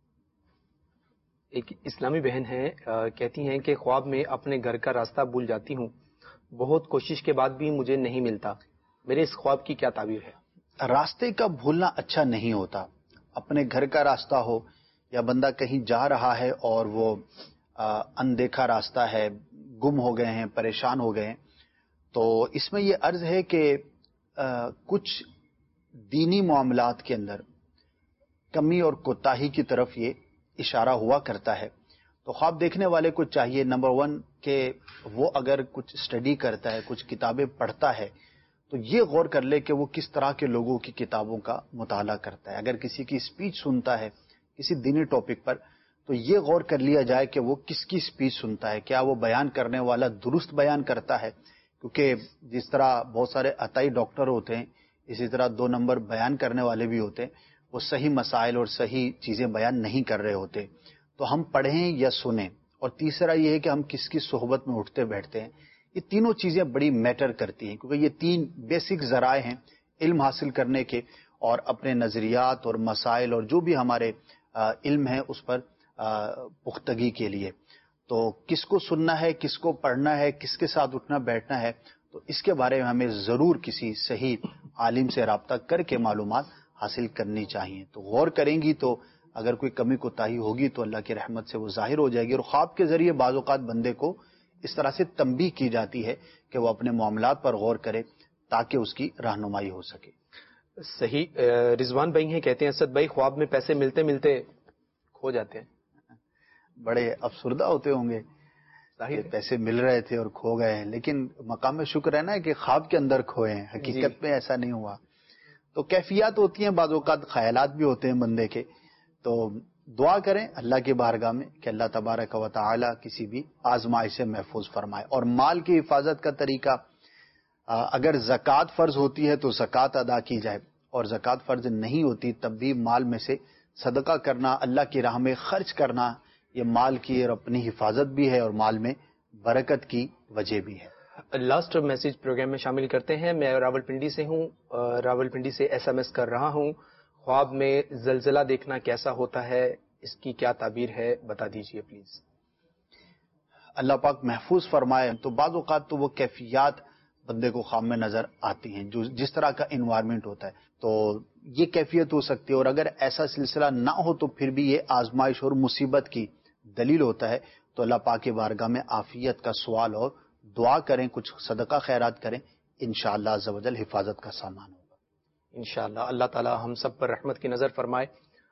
ایک اسلامی بہن ہے، کہتی ہیں کہ خواب میں اپنے گھر کا راستہ بھول جاتی ہوں، بہت کوشش کے بعد بھی مجھے نہیں ملتا، میرے اس خواب کی کیا تعبیر ہے؟ راستے کا بھولنا اچھا نہیں ہوتا. اپنے گھر کا راستہ ہو یا بندہ کہیں جا رہا ہے اور وہ اندیکھا راستہ ہے، گم ہو گئے ہیں، پریشان ہو گئے ہیں، تو اس میں یہ عرض ہے کہ کچھ دینی معاملات کے اندر کمی اور کوتاہی کی طرف یہ اشارہ ہوا کرتا ہے. تو خواب دیکھنے والے کو چاہیے نمبر ون کہ وہ اگر کچھ اسٹڈی کرتا ہے، کچھ کتابیں پڑھتا ہے، تو یہ غور کر لے کہ وہ کس طرح کے لوگوں کی کتابوں کا مطالعہ کرتا ہے. اگر کسی کی اسپیچ سنتا ہے کسی دینی ٹاپک پر تو یہ غور کر لیا جائے کہ وہ کس کی اسپیچ سنتا ہے، کیا وہ بیان کرنے والا درست بیان کرتا ہے. کیونکہ جس طرح بہت سارے عطائی ڈاکٹر ہوتے ہیں، اسی طرح دو نمبر بیان کرنے والے بھی ہوتے ہیں، وہ صحیح مسائل اور صحیح چیزیں بیان نہیں کر رہے ہوتے. تو ہم پڑھیں یا سنیں. اور تیسرا یہ ہے کہ ہم کس کی صحبت میں اٹھتے بیٹھتے ہیں. یہ تینوں چیزیں بڑی میٹر کرتی ہیں، کیونکہ یہ تین بیسک ذرائع ہیں علم حاصل کرنے کے اور اپنے نظریات اور مسائل اور جو بھی ہمارے علم ہے اس پر پختگی کے لیے. تو کس کو سننا ہے، کس کو پڑھنا ہے، کس کے ساتھ اٹھنا بیٹھنا ہے، تو اس کے بارے میں ہمیں ضرور کسی صحیح عالم سے رابطہ کر کے معلومات حاصل کرنی چاہیے. تو غور کریں گی تو اگر کوئی کمی کوتاہی ہوگی تو اللہ کی رحمت سے وہ ظاہر ہو جائے گی. اور خواب کے ذریعے بعض اوقات بندے کو اس طرح سے تنبیہ کی جاتی ہے کہ وہ اپنے معاملات پر غور کرے تاکہ اس کی رہنمائی ہو سکے. صحیح. رضوان بھائی ہیں، کہتے ہیں اسد بھائی خواب میں پیسے ملتے ملتے کھو جاتے ہیں. بڑے افسردہ ہوتے ہوں گے، پیسے مل رہے تھے اور کھو گئے ہیں، لیکن مقام شکر ہے نا کہ خواب کے اندر کھوئے ہیں، حقیقت میں ایسا نہیں ہوا. تو کیفیات ہوتی ہیں، بعض اوقات خیالات بھی ہوتے ہیں بندے کے. تو دعا کریں اللہ کی بارگاہ میں کہ اللہ تبارک و تعالی کسی بھی آزمائش سے محفوظ فرمائے. اور مال کی حفاظت کا طریقہ، اگر زکوٰۃ فرض ہوتی ہے تو زکوٰۃ ادا کی جائے، اور زکوٰۃ فرض نہیں ہوتی تب بھی مال میں سے صدقہ کرنا، اللہ کی راہ میں خرچ کرنا، یہ مال کی اور اپنی حفاظت بھی ہے اور مال میں برکت کی وجہ بھی ہے. لاسٹ میسج پروگرام میں شامل کرتے ہیں. میں راول پنڈی سے ہوں، راول پنڈی سے ایس ایم ایس کر رہا ہوں. خواب میں زلزلہ دیکھنا کیسا ہوتا ہے، اس کی کیا تعبیر ہے، بتا دیجئے پلیز. اللہ پاک محفوظ فرمائے. تو بعض اوقات تو وہ کیفیات بندے کو خواب میں نظر آتی ہیں جو جس طرح کا انوائرمنٹ ہوتا ہے، تو یہ کیفیت ہو سکتی ہے. اور اگر ایسا سلسلہ نہ ہو تو پھر بھی یہ آزمائش اور مصیبت کی دلیل ہوتا ہے. تو اللہ پاک کی بارگاہ میں عافیت کا سوال اور دعا کریں، کچھ صدقہ خیرات کریں، انشاءاللہ عز و جل حفاظت کا سامان ہوگا. انشاءاللہ اللہ تعالی ہم سب پر رحمت کی نظر فرمائے،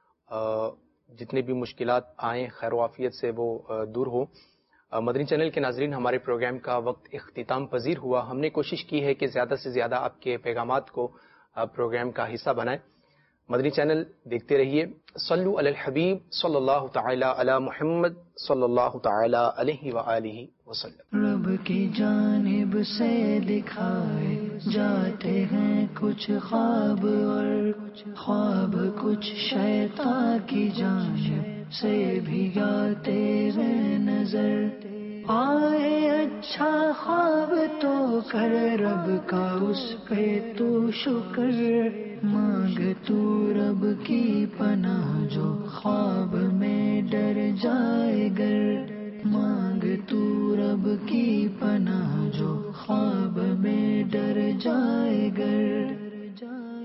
جتنے بھی مشکلات آئیں خیر و عافیت سے وہ دور ہو. مدنی چینل کے ناظرین، ہمارے پروگرام کا وقت اختتام پذیر ہوا. ہم نے کوشش کی ہے کہ زیادہ سے زیادہ آپ کے پیغامات کو پروگرام کا حصہ بنائیں. مدنی چینل دیکھتے رہیے. صلو علی الحبیب صلی اللہ تعالی علی محمد صلی اللہ تعالی علیہ وآلہ وسلم. رب کی جانب سے دکھائے جاتے ہیں کچھ خواب اور خواب کچھ شیطان کی جانب سے بھی آتے ہیں نظر. آئے اچھا خواب تو کر رب کا اس پہ تو شکر. مانگ تو رب کی پناہ جو خواب میں ڈر جائے گر. مانگ تو رب کی پناہ جو خواب میں ڈر جائے گر.